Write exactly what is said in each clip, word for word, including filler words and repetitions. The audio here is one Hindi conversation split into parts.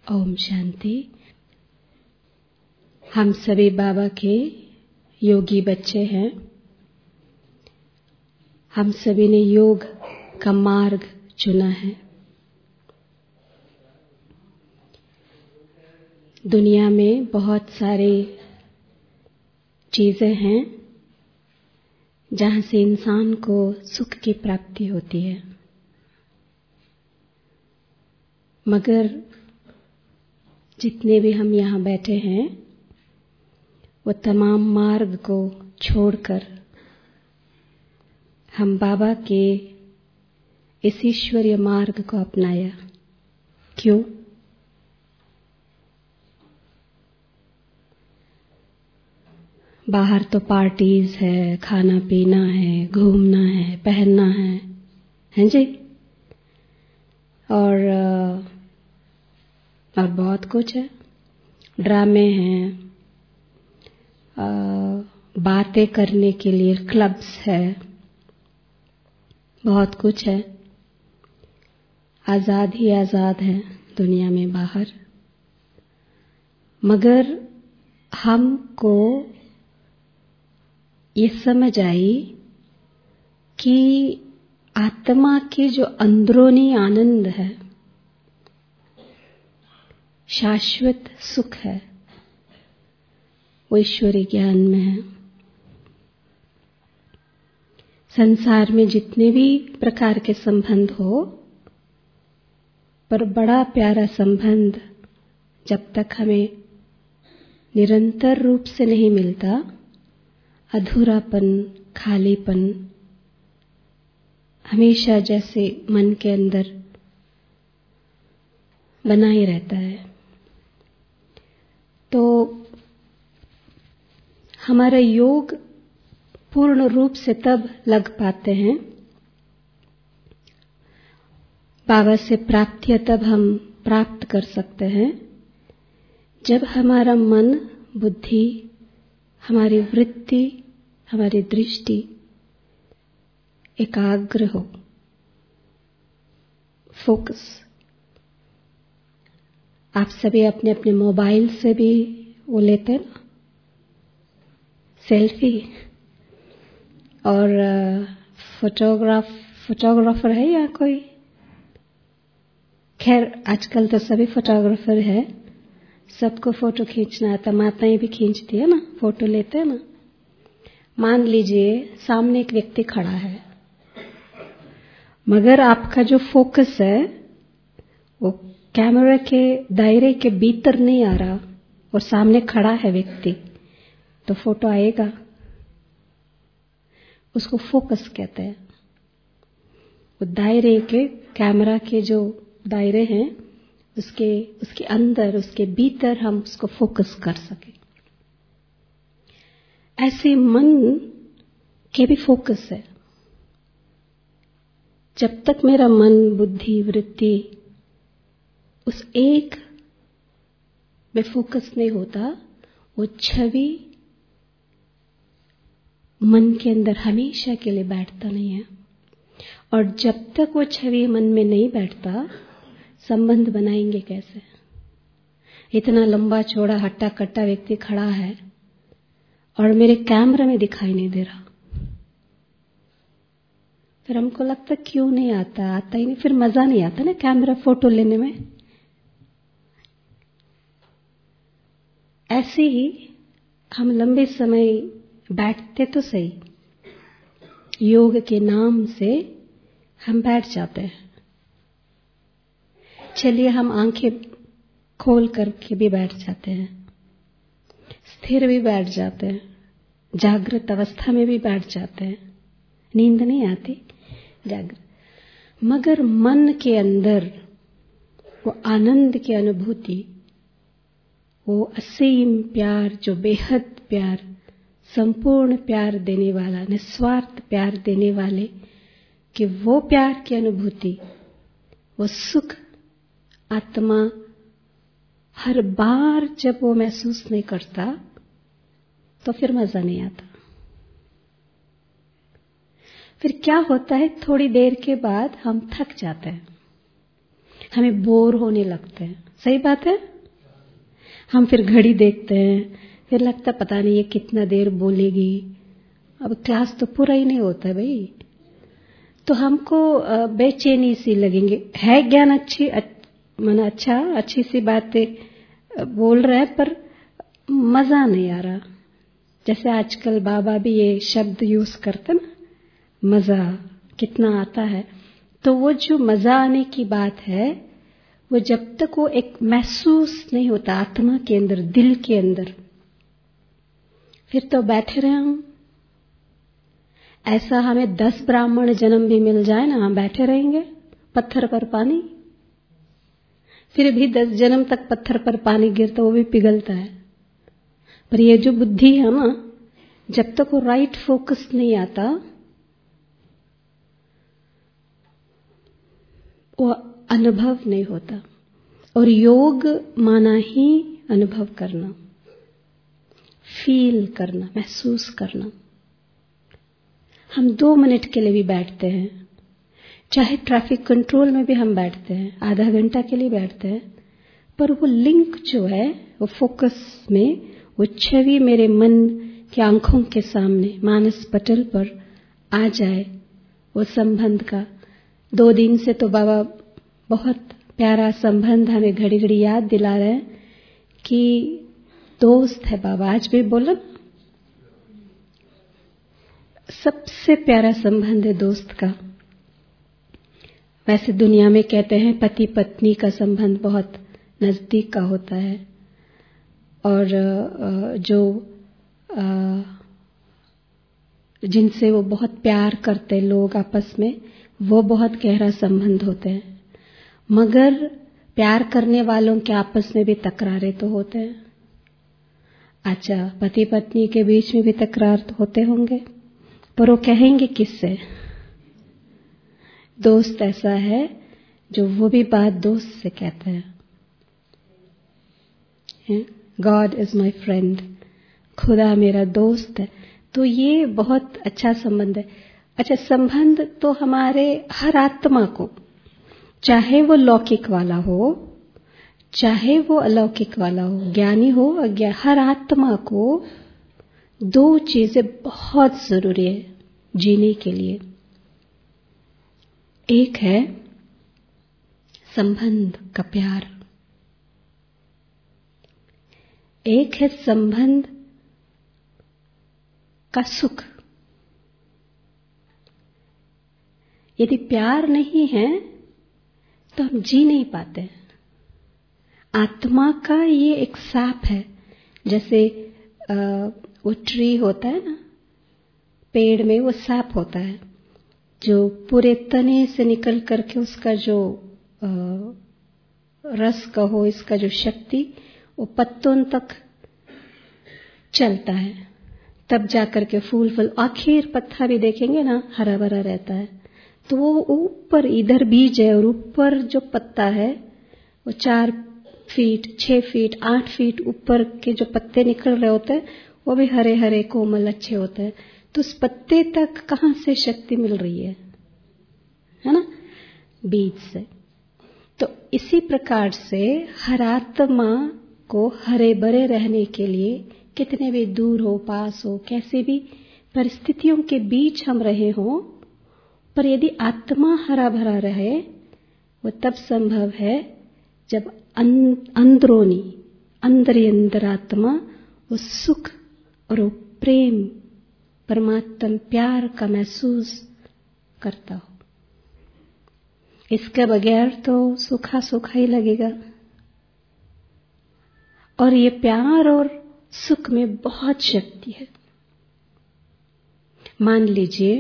ओम शांति। हम सभी बाबा के योगी बच्चे हैं। हम सभी ने योग का मार्ग चुना है। दुनिया में बहुत सारी चीजें हैं जहां से इंसान को सुख की प्राप्ति होती है, मगर जितने भी हम यहाँ बैठे हैं वो तमाम मार्ग को छोड़कर हम बाबा के इस ईश्वरीय मार्ग को अपनाया। क्यों? बाहर तो पार्टीज है, खाना पीना है, घूमना है, पहनना है, हैं जी, और और बहुत कुछ है। ड्रामे हैं, बातें करने के लिए क्लब्स है, बहुत कुछ है। आजाद ही आजाद है दुनिया में बाहर, मगर हमको ये समझ आई कि आत्मा के जो अंदरूनी आनंद है, शाश्वत सुख है, वो ईश्वरीय ज्ञान में है। संसार में जितने भी प्रकार के संबंध हो, पर बड़ा प्यारा संबंध जब तक हमें निरंतर रूप से नहीं मिलता, अधूरापन, खालीपन हमेशा जैसे मन के अंदर बना ही रहता है। तो हमारा योग पूर्ण रूप से तब लग पाते हैं, बाबा से प्राप्तियां तब हम प्राप्त कर सकते हैं, जब हमारा मन, बुद्धि, हमारी वृत्ति, हमारी दृष्टि एकाग्र हो, फोकस। आप सभी अपने अपने मोबाइल से भी वो लेते हैं ना, सेल्फी, और फोटोग्राफ फोटोग्राफर है या कोई? खैर आजकल तो सभी फोटोग्राफर है, सबको फोटो खींचना आता। माताएं भी खींचती है ना, फोटो लेते हैं ना। मान लीजिए सामने एक व्यक्ति खड़ा है, मगर आपका जो फोकस है वो कैमरा के दायरे के भीतर नहीं आ रहा और सामने खड़ा है व्यक्ति, तो फोटो आएगा? उसको फोकस कहते हैं। वो दायरे के, कैमरा के जो दायरे हैं, उसके उसके अंदर, उसके भीतर हम उसको फोकस कर सके। ऐसे मन के भी फोकस है। जब तक मेरा मन, बुद्धि, वृत्ति उस एक में फोकस नहीं होता, वो छवि मन के अंदर हमेशा के लिए बैठता नहीं है। और जब तक वो छवि मन में नहीं बैठता, संबंध बनाएंगे कैसे? इतना लंबा चौड़ा हट्टा कट्टा व्यक्ति खड़ा है और मेरे कैमरा में दिखाई नहीं दे रहा, फिर हमको लगता क्यों नहीं आता, आता ही नहीं, फिर मजा नहीं आता ना कैमरा फोटो लेने में। ऐसे ही हम लंबे समय बैठते तो सही, योग के नाम से हम बैठ जाते हैं। चलिए हम आंखें खोल करके भी बैठ जाते हैं, स्थिर भी बैठ जाते हैं, जागृत अवस्था में भी बैठ जाते हैं, नींद नहीं आती, जागृत। मगर मन के अंदर वो आनंद की अनुभूति, वो असीम प्यार, जो बेहद प्यार, संपूर्ण प्यार देने वाला, निस्वार्थ प्यार देने वाले, कि वो प्यार की अनुभूति, वो सुख आत्मा हर बार जब वो महसूस नहीं करता, तो फिर मजा नहीं आता। फिर क्या होता है, थोड़ी देर के बाद हम थक जाते हैं। हमें बोर होने लगते हैं। सही बात है। हम फिर घड़ी देखते हैं, फिर लगता पता नहीं ये कितना देर बोलेगी, अब क्लास तो पूरा ही नहीं होता भाई। तो हमको बेचैनी सी लगेंगे। है ज्ञान अच्छी मन अच्छा अच्छी सी बातें बोल रहे हैं, पर मजा नहीं आ रहा। जैसे आजकल बाबा भी ये शब्द यूज करते ना, मजा कितना आता है। तो वो जो मजा आने की बात है, वो जब तक वो एक महसूस नहीं होता आत्मा के अंदर, दिल के अंदर, फिर तो बैठे रहे हम। ऐसा हमें दस ब्राह्मण जन्म भी मिल जाए ना, हम बैठे रहेंगे पत्थर पर पानी, फिर भी दस जन्म तक पत्थर पर पानी गिरता, वो भी पिघलता है। पर ये जो बुद्धि है ना, जब तक वो राइट फोकस नहीं आता, वो अनुभव नहीं होता। और योग माना ही अनुभव करना, फील करना, महसूस करना। हम दो मिनट के लिए भी बैठते हैं, चाहे ट्रैफिक कंट्रोल में भी हम बैठते हैं, आधा घंटा के लिए बैठते हैं, पर वो लिंक जो है, वो फोकस में, वो छवि मेरे मन की आंखों के सामने मानस पटल पर आ जाए, वो संबंध का। दो दिन से तो बाबा बहुत प्यारा संबंध हमें घड़ी घड़ी याद दिला रहे हैं कि दोस्त है बाबा। आज भी बोला, सबसे प्यारा संबंध है दोस्त का। वैसे दुनिया में कहते हैं पति पत्नी का संबंध बहुत नजदीक का होता है, और जो जिनसे वो बहुत प्यार करते लोग आपस में, वो बहुत गहरा संबंध होते हैं। मगर प्यार करने वालों के आपस में भी तकरारें तो होते हैं। अच्छा, पति पत्नी के बीच में भी तकरार तो होते होंगे, पर वो कहेंगे किससे? दोस्त ऐसा है जो वो भी बात दोस्त से कहता है। गॉड इज माई फ्रेंड, खुदा मेरा दोस्त है। तो ये बहुत अच्छा संबंध है। अच्छा, संबंध तो हमारे हर आत्मा को, चाहे वो लौकिक वाला हो, चाहे वो अलौकिक वाला हो, ज्ञानी हो अज्ञानी, हर आत्मा को दो चीजें बहुत जरूरी है जीने के लिए। एक है संबंध का प्यार, एक है संबंध का सुख। यदि प्यार नहीं है तो हम जी नहीं पाते। आत्मा का ये एक साप है। जैसे आ, वो ट्री होता है ना, पेड़ में वो साप होता है जो पूरे तने से निकल करके उसका जो आ, रस कहो, इसका जो शक्ति, वो पत्तों तक चलता है, तब जाकर के फूल फल। आखिर पत्ता भी देखेंगे ना, हरा भरा रहता है। तो वो ऊपर, इधर बीज है और ऊपर जो पत्ता है वो चार फीट, छह फीट, आठ फीट ऊपर के जो पत्ते निकल रहे होते हैं, वो भी हरे हरे कोमल अच्छे होते हैं। तो उस पत्ते तक कहाँ से शक्ति मिल रही है, है ना? बीज से। तो इसी प्रकार से हर आत्मा को हरे भरे रहने के लिए, कितने भी दूर हो, पास हो, कैसे भी परिस्थितियों के बीच हम रहे हो, पर यदि आत्मा हरा भरा रहे, वो तब संभव है जब अंदरूनी, अंदर ही अंदर आत्मा वो सुख और वो प्रेम, परमात्मा प्यार का महसूस करता हो। इसके बगैर तो सूखा सूखा ही लगेगा। और ये प्यार और सुख में बहुत शक्ति है। मान लीजिए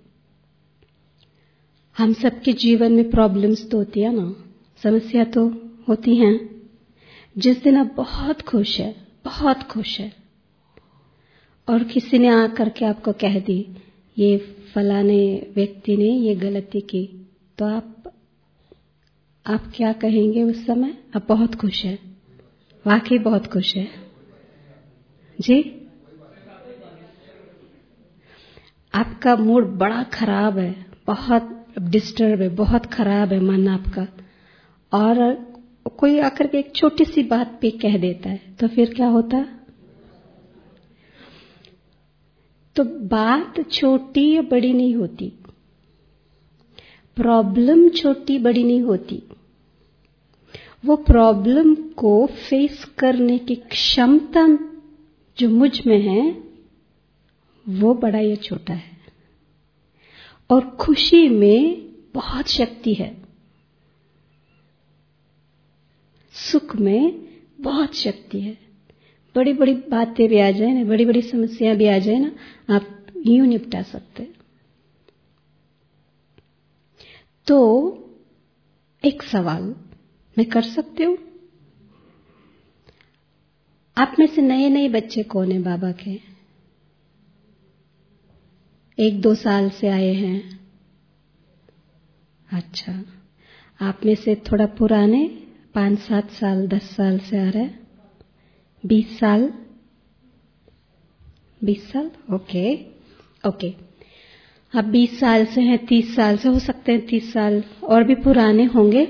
हम सबके जीवन में प्रॉब्लम्स तो होती है ना, समस्या तो होती हैं। जिस दिन आप बहुत खुश है, बहुत खुश है, और किसी ने आकर के आपको कह दी ये फलाने व्यक्ति ने ये गलती की, तो आप आप क्या कहेंगे उस समय? आप बहुत खुश है, वाकई बहुत खुश है जी। आपका मूड बड़ा खराब है, बहुत डिस्टर्ब है, बहुत खराब है मन आपका, और कोई आकर के एक छोटी सी बात पे कह देता है तो फिर क्या होता? तो बात छोटी या बड़ी नहीं होती, प्रॉब्लम छोटी बड़ी नहीं होती, वो प्रॉब्लम को फेस करने की क्षमता जो मुझ में है वो बड़ा या छोटा है। और खुशी में बहुत शक्ति है, सुख में बहुत शक्ति है। बड़ी बड़ी बातें भी आ जाए ना, बड़ी बड़ी समस्याएं भी आ जाए ना, आप यूं निपटा सकते। तो एक सवाल मैं कर सकती हूँ? आप में से नए नए बच्चे कौन है बाबा के? एक दो साल से आए हैं। अच्छा, आप में से थोड़ा पुराने, पांच सात साल दस साल से आ रहे हैं, बीस साल बीस साल ओके ओके आप बीस साल से हैं, तीस साल से हो सकते हैं, तीस साल और भी पुराने होंगे।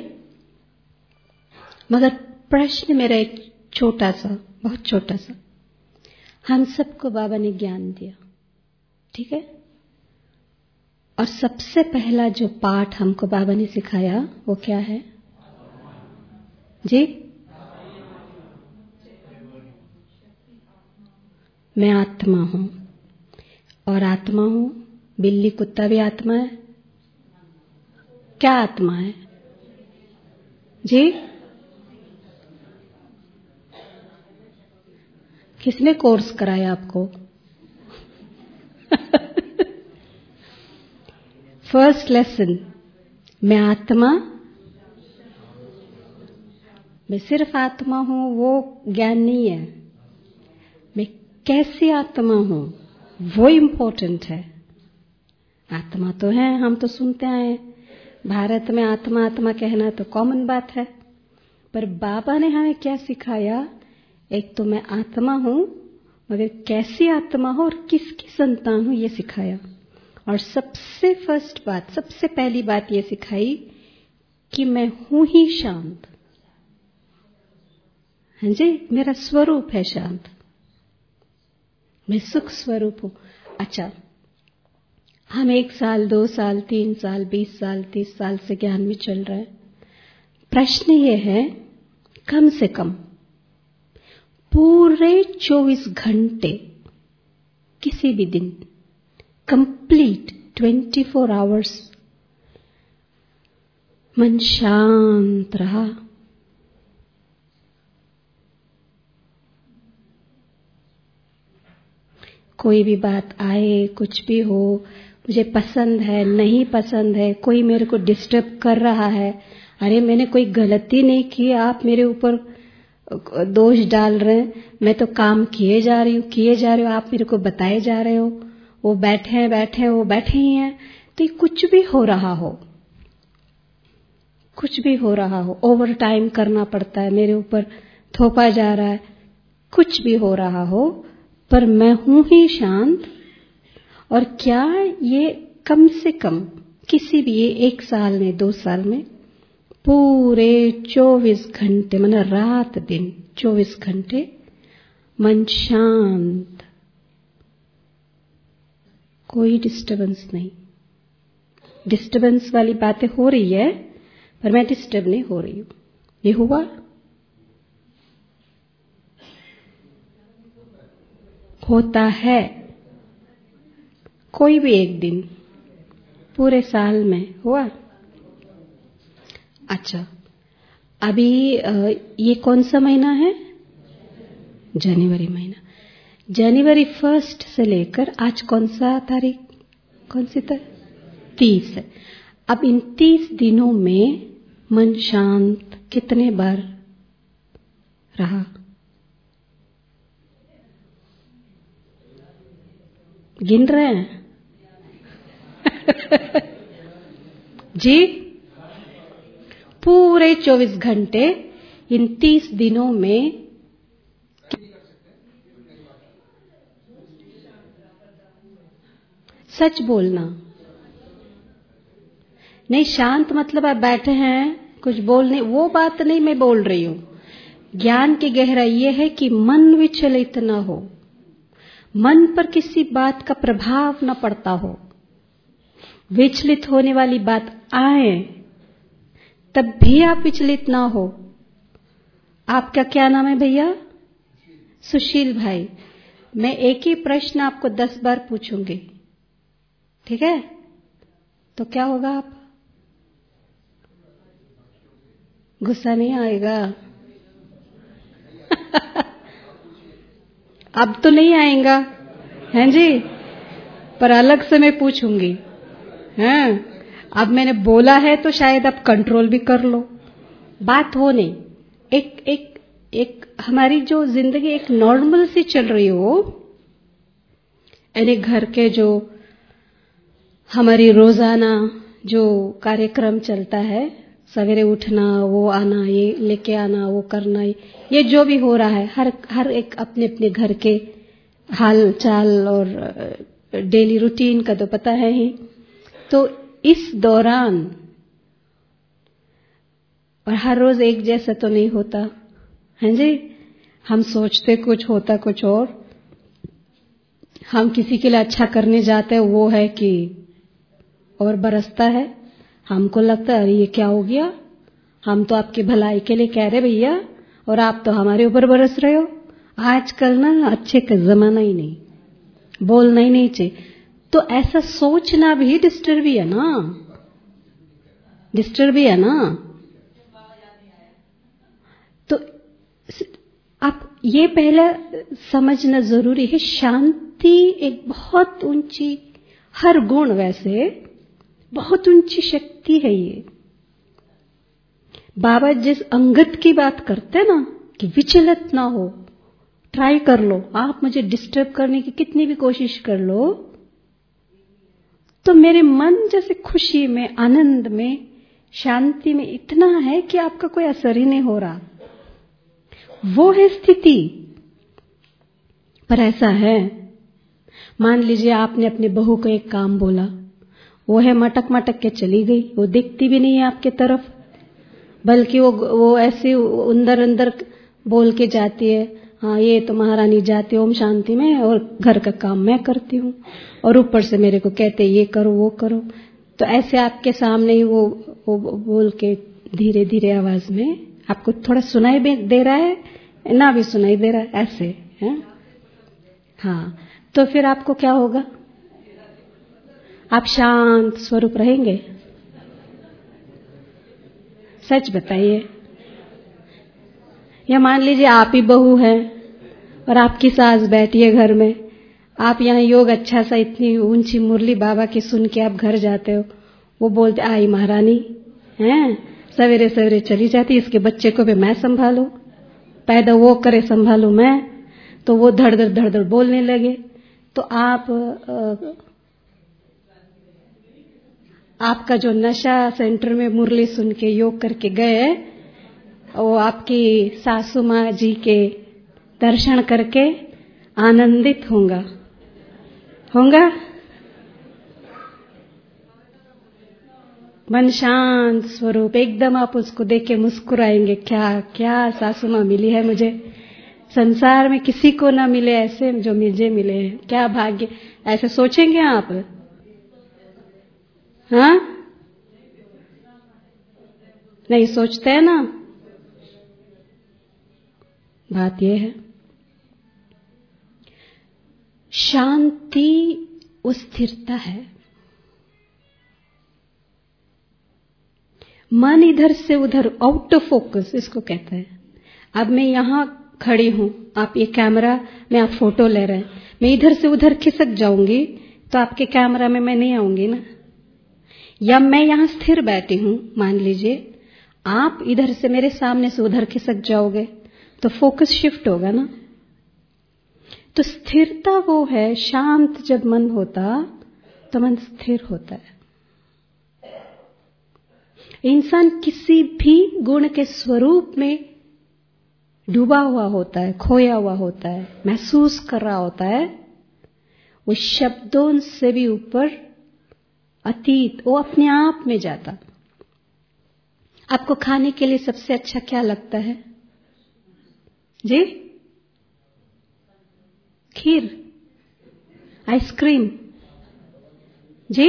मगर प्रश्न मेरा एक छोटा सा, बहुत छोटा सा, हम सबको बाबा ने ज्ञान दिया, ठीक है? और सबसे पहला जो पाठ हमको बाबा ने सिखाया वो क्या है जी? मैं आत्मा हूं। और आत्मा हूं, बिल्ली कुत्ता भी आत्मा है। क्या आत्मा है जी? किसने कोर्स कराया आपको? फर्स्ट लेसन, मैं आत्मा, मैं सिर्फ आत्मा हूं, वो ज्ञान नहीं है। मैं कैसी आत्मा हूं वो इम्पोर्टेंट है। आत्मा तो है, हम तो सुनते आए, भारत में आत्मा आत्मा कहना तो कॉमन बात है। पर बाबा ने हमें क्या सिखाया? एक तो मैं आत्मा हूं, मगर कैसी आत्मा हो और किसकी संतान हूं ये सिखाया। और सबसे फर्स्ट बात, सबसे पहली बात ये सिखाई कि मैं हूं ही शांत। हाँ जी, मेरा स्वरूप है शांत, मैं सुख स्वरूप हूं। अच्छा, हम एक साल, दो साल, तीन साल, बीस साल, तीस साल से ज्ञान में चल रहे हैं। प्रश्न ये है, कम से कम पूरे चौबीस घंटे किसी भी दिन, कंप्लीट ट्वेंटी फोर आवर्स मन शांत रहा? कोई भी बात आए, कुछ भी हो, मुझे पसंद है, नहीं पसंद है, कोई मेरे को डिस्टर्ब कर रहा है, अरे मैंने कोई गलती नहीं की, आप मेरे ऊपर दोष डाल रहे हैं, मैं तो काम किए जा रही हूँ किए जा रही हूँ, आप मेरे को बताए जा रहे हो, वो बैठे हैं बैठे हैं वो बैठे ही हैं। तो ये कुछ भी हो रहा हो, कुछ भी हो रहा हो, ओवर टाइम करना पड़ता है, मेरे ऊपर थोपा जा रहा है, कुछ भी हो रहा हो, पर मैं हूं ही शांत। और क्या ये कम से कम किसी भी, ये एक साल में, दो साल में, पूरे चौबीस घंटे, माना रात दिन चौबीस घंटे मन शांत, कोई डिस्टर्बेंस नहीं। डिस्टर्बेंस वाली बातें हो रही है पर मैं डिस्टर्ब नहीं हो रही हूं। ये हुआ? होता है कोई भी एक दिन पूरे साल में हुआ? अच्छा, अभी ये कौन सा महीना है? जनवरी महीना। जनवरी फर्स्ट से लेकर आज कौन सा तारीख, कौन सी तारीख? तीस है। अब इन तीस दिनों में मन शांत कितने बार रहा? गिन रहे हैं? जी, पूरे चौबीस घंटे इन तीस दिनों में सच बोलना नहीं। शांत मतलब आप बैठे हैं, कुछ बोलने, वो बात नहीं मैं बोल रही हूं। ज्ञान की गहराई ये है कि मन विचलित न हो, मन पर किसी बात का प्रभाव न पड़ता हो। विचलित होने वाली बात आए तब भी आप विचलित ना हो। आपका क्या नाम है भैया? सुशील भाई। मैं एक ही प्रश्न आपको दस बार पूछूंगी, ठीक है? तो क्या होगा? आप गुस्सा नहीं आएगा? अब तो नहीं आएगा, हैं जी? पर अलग से मैं पूछूंगी, हैं? अब मैंने बोला है तो शायद आप कंट्रोल भी कर लो। बात हो नहीं, एक एक एक हमारी जो जिंदगी एक नॉर्मल सी चल रही हो, यानी घर के जो हमारी रोजाना जो कार्यक्रम चलता है, सवेरे उठना, वो आना, ये लेके आना, वो करना, ये जो भी हो रहा है, हर हर एक अपने अपने घर के हाल चाल और डेली रूटीन का तो पता है ही। तो इस दौरान, और हर रोज एक जैसा तो नहीं होता, हैं जी? हम सोचते कुछ, होता कुछ और। हम किसी के लिए अच्छा करने जाते हैं, वो है कि और बरसता है। हमको लगता है अरे ये क्या हो गया, हम तो आपकी भलाई के लिए कह रहे भैया, और आप तो हमारे ऊपर बरस रहे हो। आजकल ना अच्छे का जमाना ही नहीं, बोलना ही नहीं चाहिए। तो ऐसा सोचना भी डिस्टर्ब ही है ना, डिस्टर्ब ही है ना। तो आप ये पहले समझना जरूरी है, शांति एक बहुत ऊंची, हर गुण वैसे बहुत ऊंची शक्ति है। ये बाबा जिस अंगत की बात करते हैं ना, कि विचलित ना हो, ट्राई कर लो। आप मुझे डिस्टर्ब करने की कितनी भी कोशिश कर लो, तो मेरे मन जैसे खुशी में, आनंद में, शांति में इतना है कि आपका कोई असर ही नहीं हो रहा। वो है स्थिति। पर ऐसा है, मान लीजिए आपने अपनी बहू को एक काम बोला, वो है मटक मटक के चली गई, वो दिखती भी नहीं है आपके तरफ, बल्कि वो वो ऐसे अंदर अंदर बोल के जाती है, हाँ ये तो महारानी जाती ओम शांति में और घर का काम मैं करती हूँ, और ऊपर से मेरे को कहते ये करो वो करो। तो ऐसे आपके सामने ही वो, वो बोल के धीरे धीरे आवाज में, आपको थोड़ा सुनाई भी दे रहा है ना, भी सुनाई दे रहा है, ऐसे है। हाँ, तो फिर आपको क्या होगा? आप शांत स्वरूप रहेंगे? सच बताइए। या मान लीजिए आप ही बहू है और आपकी सास बैठी है घर में, आप यहाँ योग अच्छा सा इतनी ऊंची मुरली बाबा की सुन के आप घर जाते हो, वो बोलते आई महारानी हैं, सवेरे सवेरे चली जाती, इसके बच्चे को भी मैं संभालू, पैदा वो करे संभालू मैं। तो वो धड़ धड़ धड़ धड़ बोलने लगे। तो आप आपका जो नशा सेंटर में मुरली सुन के योग करके गए, वो आपकी सासू माँ जी के दर्शन करके आनंदित होगा होगा मन शांत स्वरूप एकदम, आप उसको देख के मुस्कुराएंगे, क्या क्या सासू माँ मिली है मुझे, संसार में किसी को ना मिले ऐसे जो मुझे मिले हैं, क्या भाग्य। ऐसे सोचेंगे आप? हाँ, नहीं सोचते हैं ना। बात यह है, शांति वो स्थिरता है। मन इधर से उधर, आउट ऑफ फोकस इसको कहते हैं। अब मैं यहां खड़ी हूं, आप ये कैमरा में आप फोटो ले रहे हैं, मैं इधर से उधर खिसक जाऊंगी तो आपके कैमरा में मैं नहीं आऊंगी ना। या मैं यहां स्थिर बैठी हूं, मान लीजिए आप इधर से मेरे सामने से उधर खिसक जाओगे तो फोकस शिफ्ट होगा ना। तो स्थिरता वो है, शांत जब मन होता तो मन स्थिर होता है। इंसान किसी भी गुण के स्वरूप में डूबा हुआ होता है, खोया हुआ होता है, महसूस कर रहा होता है, वो शब्दों से भी ऊपर, अतीत, वो अपने आप में जाता। आपको खाने के लिए सबसे अच्छा क्या लगता है जी? खीर, आइसक्रीम जी,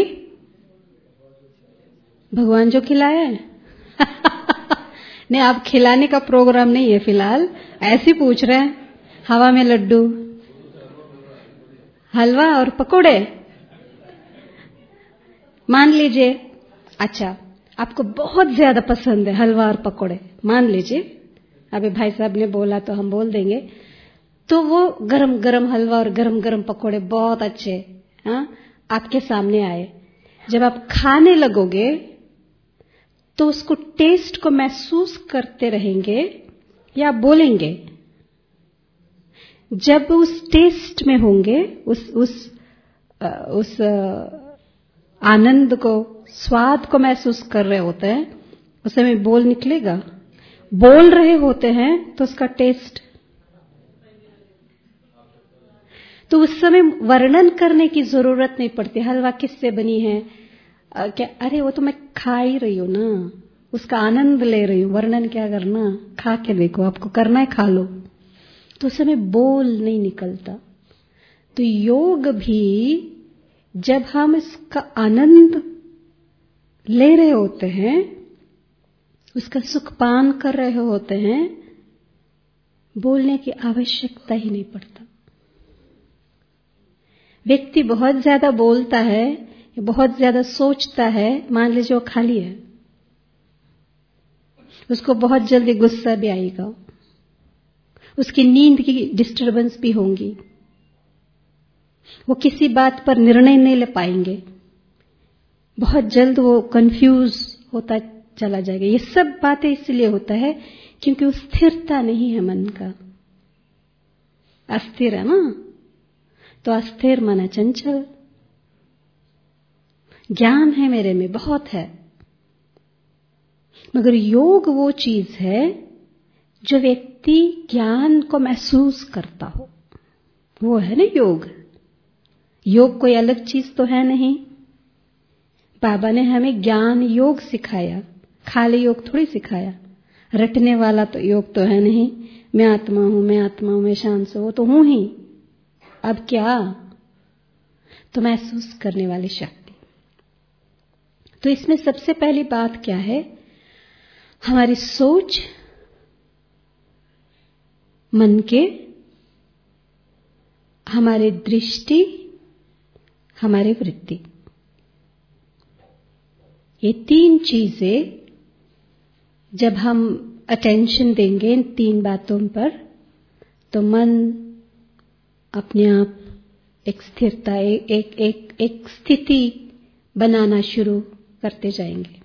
भगवान जो खिलाया है नहीं, आप खिलाने का प्रोग्राम नहीं है फिलहाल, ऐसे पूछ रहे हैं। हवा में लड्डू, हलवा और पकोड़े मान लीजिए। अच्छा, आपको बहुत ज्यादा पसंद है हलवा और पकोड़े, मान लीजिए। अभी भाई साहब ने बोला तो हम बोल देंगे। तो वो गरम गरम हलवा और गरम गरम पकोड़े बहुत अच्छे, हाँ, आपके सामने आए। जब आप खाने लगोगे तो उसको टेस्ट को महसूस करते रहेंगे या बोलेंगे? जब उस टेस्ट में होंगे, उस उस उस आनंद को, स्वाद को महसूस कर रहे होते हैं, उस समय बोल निकलेगा। बोल रहे होते हैं तो उसका टेस्ट, तो उस समय वर्णन करने की जरूरत नहीं पड़ती। हलवा किससे बनी है, आ, क्या, अरे वो तो मैं खा ही रही हूं ना, उसका आनंद ले रही हूं, वर्णन क्या करना, खा के देखो, आपको करना है खा लो। तो उस समय बोल नहीं निकलता। तो योग भी जब हम इसका आनंद ले रहे होते हैं, उसका सुख पान कर रहे होते हैं, बोलने की आवश्यकता ही नहीं पड़ता। व्यक्ति बहुत ज्यादा बोलता है, बहुत ज्यादा सोचता है, मान लीजिए वो खाली है, उसको बहुत जल्दी गुस्सा भी आएगा, उसकी नींद की डिस्टरबेंस भी होंगी, वो किसी बात पर निर्णय नहीं ले पाएंगे, बहुत जल्द वो कंफ्यूज होता चला जाएगा। ये सब बातें इसलिए होता है क्योंकि वो स्थिरता नहीं है मन का, अस्थिर है ना। तो अस्थिर मन है, चंचल। ज्ञान है मेरे में, बहुत है, मगर योग वो चीज है जो व्यक्ति ज्ञान को महसूस करता हो, वो है ना योग। योग कोई अलग चीज तो है नहीं। बाबा ने हमें ज्ञान योग सिखाया, खाली योग थोड़ी सिखाया। रटने वाला तो योग तो है नहीं, मैं आत्मा हूं, मैं आत्मा हूं, मैं शांत हूं, वो तो हूं ही। अब क्या? तो महसूस करने वाली शक्ति। तो इसमें सबसे पहली बात क्या है? हमारी सोच, मन के, हमारी दृष्टि, हमारी वृत्ति, ये तीन चीजें जब हम अटेंशन देंगे इन तीन बातों पर, तो मन अपने आप एक स्थिरता, एक एक एक, एक स्थिति बनाना शुरू करते जाएंगे।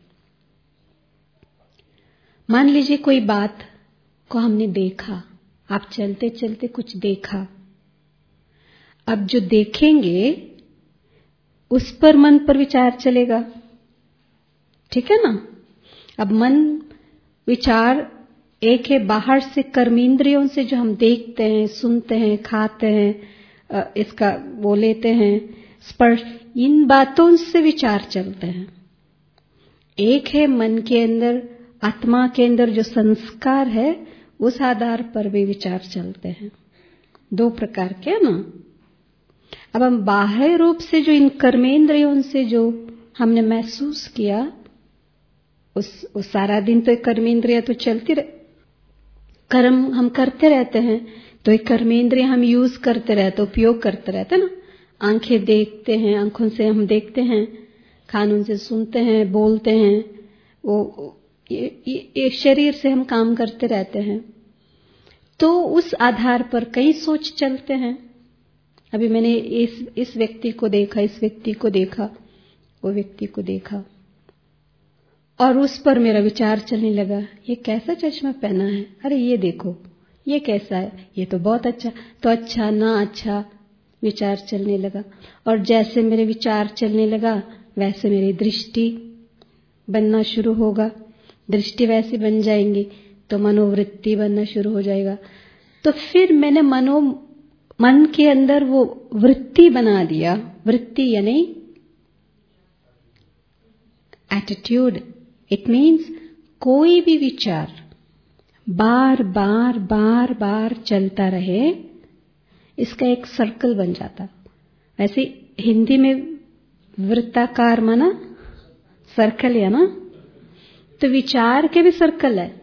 मान लीजिए कोई बात को हमने देखा, आप चलते चलते कुछ देखा, अब जो देखेंगे उस पर मन पर विचार चलेगा, ठीक है ना। अब मन विचार एक है बाहर से कर्मेंद्रियों से जो हम देखते हैं, सुनते हैं, खाते हैं, इसका वो लेते हैं स्पर्श, इन बातों से विचार चलते हैं। एक है मन के अंदर, आत्मा के अंदर जो संस्कार है, उस आधार पर भी विचार चलते हैं। दो प्रकार के ना। अब हम बाह्य रूप से जो इन कर्मेंद्रियों से जो हमने महसूस किया, उस, उस सारा दिन तो एक कर्मेंद्रिय तो चलती रहे, कर्म हम करते रहते हैं, तो एक कर्मेंद्रिय हम यूज करते रहते, उपयोग करते रहते ना। आंखें देखते हैं, आंखों से हम देखते हैं, कानों से सुनते हैं, बोलते हैं, वो ये, ये, ये शरीर से हम काम करते रहते हैं। तो उस आधार पर कई सोच चलते हैं। अभी मैंने इस इस व्यक्ति को देखा, इस व्यक्ति को देखा, वो व्यक्ति को देखा, और उस पर मेरा विचार चलने लगा, ये कैसा चश्मा पहना है, अरे ये देखो ये कैसा है, ये तो बहुत अच्छा, तो अच्छा ना अच्छा विचार चलने लगा। और जैसे मेरे विचार चलने लगा वैसे मेरी दृष्टि बनना शुरू होगा, दृष्टि वैसी बन जाएंगी तो मनोवृत्ति बनना शुरू हो जाएगा। तो फिर मैंने मनो मन के अंदर वो वृत्ति बना दिया। वृत्ति यानी एटीट्यूड, इट मीन्स कोई भी विचार बार बार बार बार चलता रहे, इसका एक सर्कल बन जाता। वैसे हिंदी में वृत्ताकार माना सर्कल है ना, तो विचार के भी सर्कल है।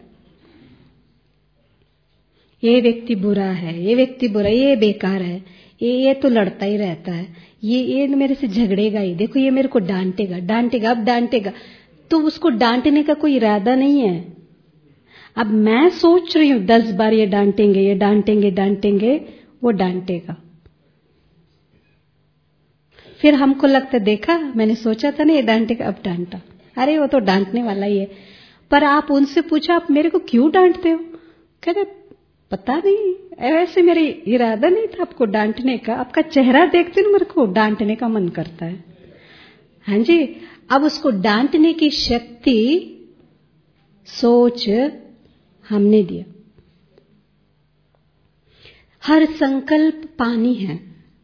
ये व्यक्ति बुरा है, ये व्यक्ति बुरा, ये बेकार है, ये ये तो लड़ता ही रहता है, ये ये मेरे से झगड़ेगा ही, देखो ये मेरे को डांटेगा डांटेगा अब डांटेगा। तो उसको डांटने का कोई इरादा नहीं है। अब मैं सोच रही हूं दस बार ये डांटेंगे ये डांटेंगे डांटेंगे, वो डांटेगा। फिर हमको लगता देखा मैंने सोचा था ना ये डांटेगा, अब डांटा, अरे वो तो डांटने वाला ही है। पर आप उनसे पूछा आप मेरे को क्यों डांटते हो, कहते पता नहीं, ऐसे मेरे इरादा नहीं था आपको डांटने का, आपका चेहरा देखते ना मेरे को डांटने का मन करता है। हाँ जी, अब उसको डांटने की शक्ति सोच हमने दिया। हर संकल्प पानी है,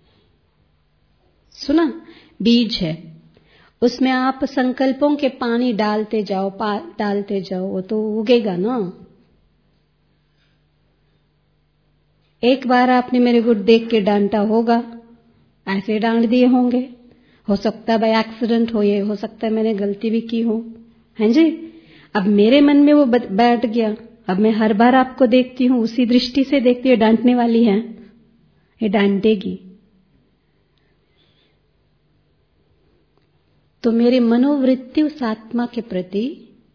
सुना, बीज है, उसमें आप संकल्पों के पानी डालते जाओ पा, डालते जाओ, वो तो उगेगा ना। एक बार आपने मेरे को देख के डांटा होगा, ऐसे डांट दिए होंगे, हो सकता है बाय एक्सीडेंट हो, ये हो सकता है मैंने गलती भी की हो, हैं जी। अब मेरे मन में वो बैठ गया, अब मैं हर बार आपको देखती हूँ उसी दृष्टि से देखती हूँ, डांटने वाली है, ये डांटेगी। तो मेरी मनोवृत्ति उस आत्मा के प्रति,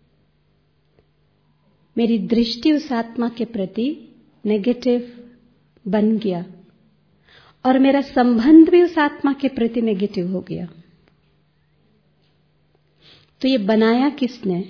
मेरी दृष्टि उस आत्मा के प्रति नेगेटिव बन गया, और मेरा संबंध भी उस आत्मा के प्रति नेगेटिव हो गया। तो ये बनाया किसने?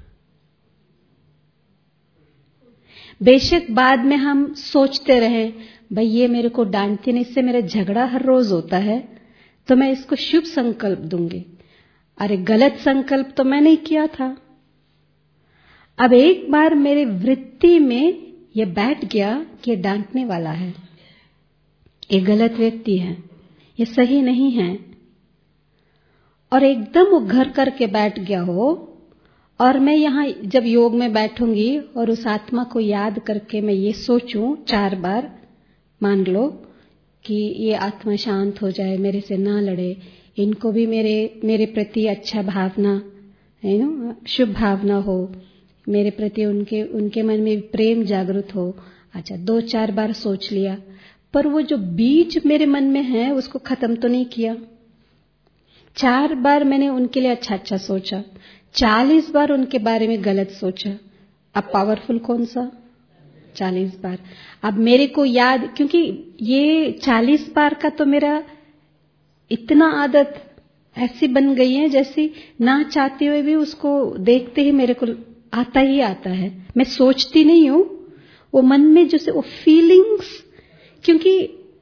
बेशक बाद में हम सोचते रहे भाई ये मेरे को डांटती नहीं, इससे मेरा झगड़ा हर रोज होता है, तो मैं इसको शुभ संकल्प दूंगी। अरे गलत संकल्प तो मैंने किया था। अब एक बार मेरे वृत्ति में ये बैठ गया कि ये डांटने वाला है, ये गलत व्यक्ति है, ये सही नहीं है, और एकदम वो घर करके बैठ गया हो, और मैं यहाँ जब योग में बैठूंगी और उस आत्मा को याद करके मैं ये सोचूं चार बार, मान लो कि ये आत्मा शांत हो जाए, मेरे से ना लड़े, इनको भी मेरे मेरे प्रति अच्छा भावना है ना, शुभ भावना हो, मेरे प्रति उनके उनके मन में प्रेम जागृत हो। अच्छा, दो चार बार सोच लिया, पर वो जो बीज मेरे मन में है उसको खत्म तो नहीं किया। चार बार मैंने उनके लिए अच्छा अच्छा सोचा, चालीस बार उनके बारे में गलत सोचा। अब पावरफुल कौन सा? चालीस बार। अब मेरे को याद, क्योंकि ये चालीस बार का तो मेरा इतना आदत ऐसी बन गई है जैसी ना चाहते हुए भी उसको देखते ही मेरे को आता ही आता है। मैं सोचती नहीं हूं, वो मन में जैसे वो फीलिंग्स, क्योंकि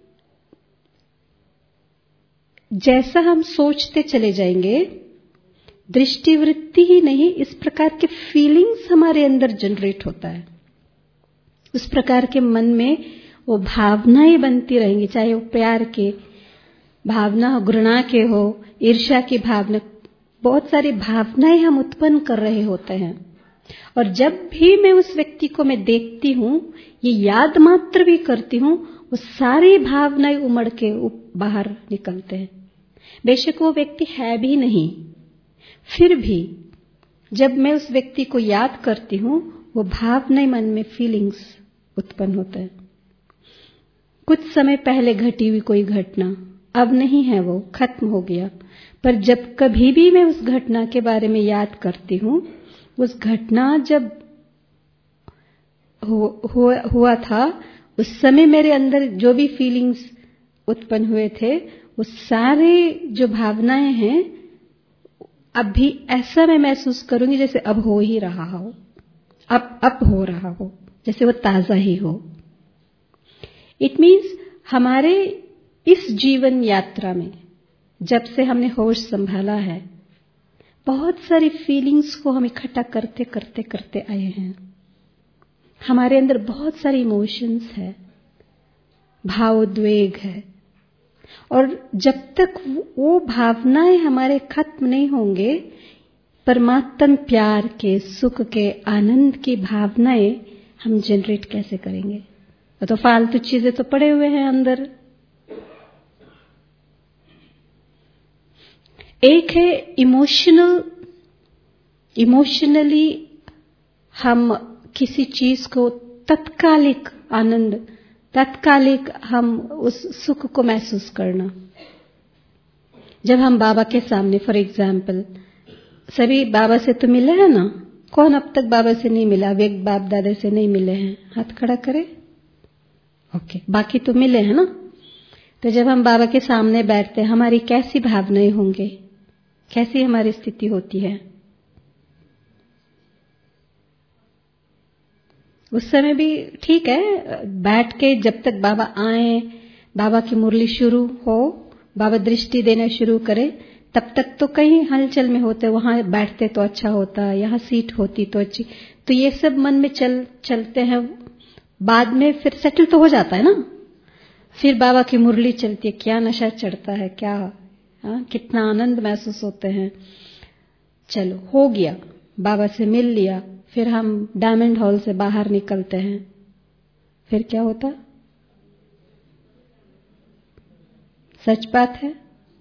जैसा हम सोचते चले जाएंगे, दृष्टिवृत्ति ही नहीं, इस प्रकार के फीलिंग्स हमारे अंदर जनरेट होता है। उस प्रकार के मन में वो भावनाएं बनती रहेंगी, चाहे वो प्यार के भावना हो, घृणा के हो, ईर्ष्या की भावना, बहुत सारी भावनाएं हम उत्पन्न कर रहे होते हैं। और जब भी मैं उस व्यक्ति को मैं देखती हूं, ये याद मात्र भी करती हूं, वो सारी भावनाएं उमड़ के बाहर निकलते हैं। बेशक वो व्यक्ति है भी नहीं, फिर भी जब मैं उस व्यक्ति को याद करती हूं, वो भावनाएं मन में फीलिंग्स उत्पन्न होते हैं। कुछ समय पहले घटी हुई कोई घटना अब नहीं है, वो खत्म हो गया, पर जब कभी भी मैं उस घटना के बारे में याद करती हूं, उस घटना जब हु, हुआ, हुआ था, उस समय मेरे अंदर जो भी फीलिंग्स उत्पन्न हुए थे, वो सारे जो भावनाएं हैं, अब भी ऐसा मैं महसूस करूंगी जैसे अब हो ही रहा हो, अब अब हो रहा हो, जैसे वो ताजा ही हो। इट मीन्स हमारे इस जीवन यात्रा में जब से हमने होश संभाला है, बहुत सारी फीलिंग्स को हम इकट्ठा करते करते करते आए हैं। हमारे अंदर बहुत सारी इमोशंस है, भावोद्वेग है, और जब तक वो भावनाएं हमारे खत्म नहीं होंगे, परमात्म प्यार के, सुख के, आनंद की भावनाएं हम जनरेट कैसे करेंगे? वो तो फालतू चीजें तो पड़े हुए हैं अंदर। एक है इमोशनल, इमोशनली हम किसी चीज को तत्कालिक आनंद, तत्कालिक हम उस सुख को महसूस करना। जब हम बाबा के सामने, फॉर एग्जाम्पल, सभी बाबा से तो मिले हैं ना? कौन अब तक बाबा से नहीं मिला? वेग बाप दादा से नहीं मिले हैं? हाथ खड़ा करें। ओके, बाकी तो मिले हैं ना? तो जब हम बाबा के सामने बैठते हैं, हमारी कैसी भावनाएं होंगे? कैसी हमारी स्थिति होती है? उस समय भी ठीक है, बैठ के जब तक बाबा आए, बाबा की मुरली शुरू हो, बाबा दृष्टि देना शुरू करे, तब तक तो कहीं हलचल में होते, वहां बैठते तो अच्छा होता, यहाँ सीट होती तो अच्छी, तो ये सब मन में चल चलते हैं। बाद में फिर सेटल तो हो जाता है ना? फिर बाबा की मुरली चलती है, क्या नशा चढ़ता है, क्या हाँ, कितना आनंद महसूस होते हैं। चलो हो गया, बाबा से मिल लिया, फिर हम डायमंड हॉल से बाहर निकलते हैं, फिर क्या होता? सच बात है,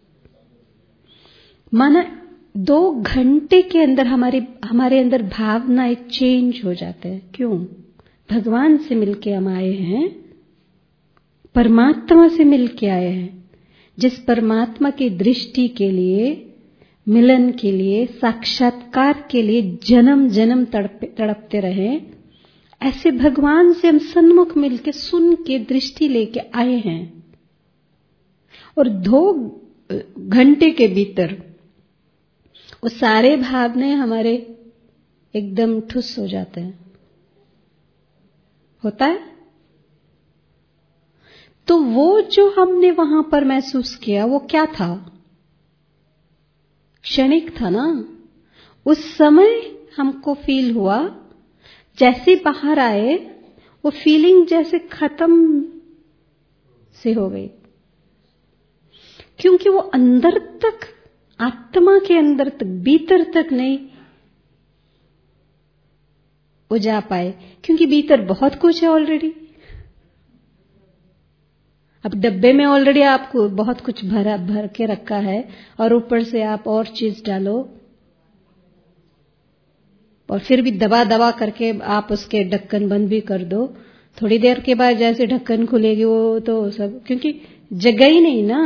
माना दो घंटे के अंदर हमारे हमारे अंदर भावनाएं चेंज हो जाते हैं। क्यों? भगवान से मिलके हम आए हैं, परमात्मा से मिलके आए हैं। जिस परमात्मा की दृष्टि के लिए, मिलन के लिए, साक्षात्कार के लिए जन्म जन्म तड़प तड़पते रहे, ऐसे भगवान से हम सन्मुख मिलके सुन के दृष्टि लेके आए हैं। और दो घंटे के भीतर वो सारे भावनाएं हमारे एकदम ठुस हो जाते हैं। होता है? तो वो जो हमने वहां पर महसूस किया, वो क्या था? क्षणिक था ना? उस समय हमको फील हुआ, जैसे बाहर आए वो फीलिंग जैसे खत्म से हो गई, क्योंकि वो अंदर तक, आत्मा के अंदर तक, भीतर तक नहीं वो जा पाए, क्योंकि भीतर बहुत कुछ है ऑलरेडी। अब डब्बे में ऑलरेडी आपको बहुत कुछ भरा भर के रखा है, और ऊपर से आप और चीज डालो, और फिर भी दबा दबा करके आप उसके ढक्कन बंद भी कर दो, थोड़ी देर के बाद जैसे ढक्कन खुलेगी वो तो सब, क्योंकि जगह ही नहीं ना।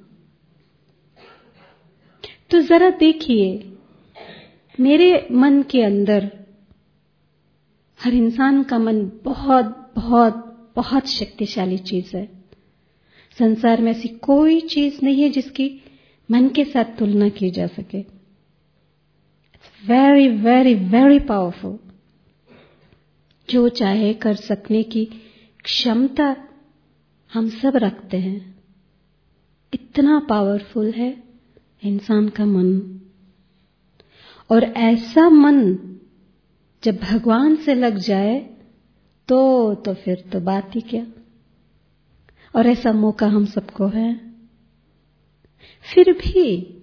तो जरा देखिए, मेरे मन के अंदर, हर इंसान का मन बहुत बहुत बहुत शक्तिशाली चीज है। संसार में ऐसी कोई चीज नहीं है जिसकी मन के साथ तुलना की जा सके। It's very very very powerful. जो चाहे कर सकने की क्षमता हम सब रखते हैं। इतना पावरफुल है इंसान का मन। और ऐसा मन जब भगवान से लग जाए तो तो फिर तो बात ही क्या। और ऐसा मौका हम सबको है। फिर भी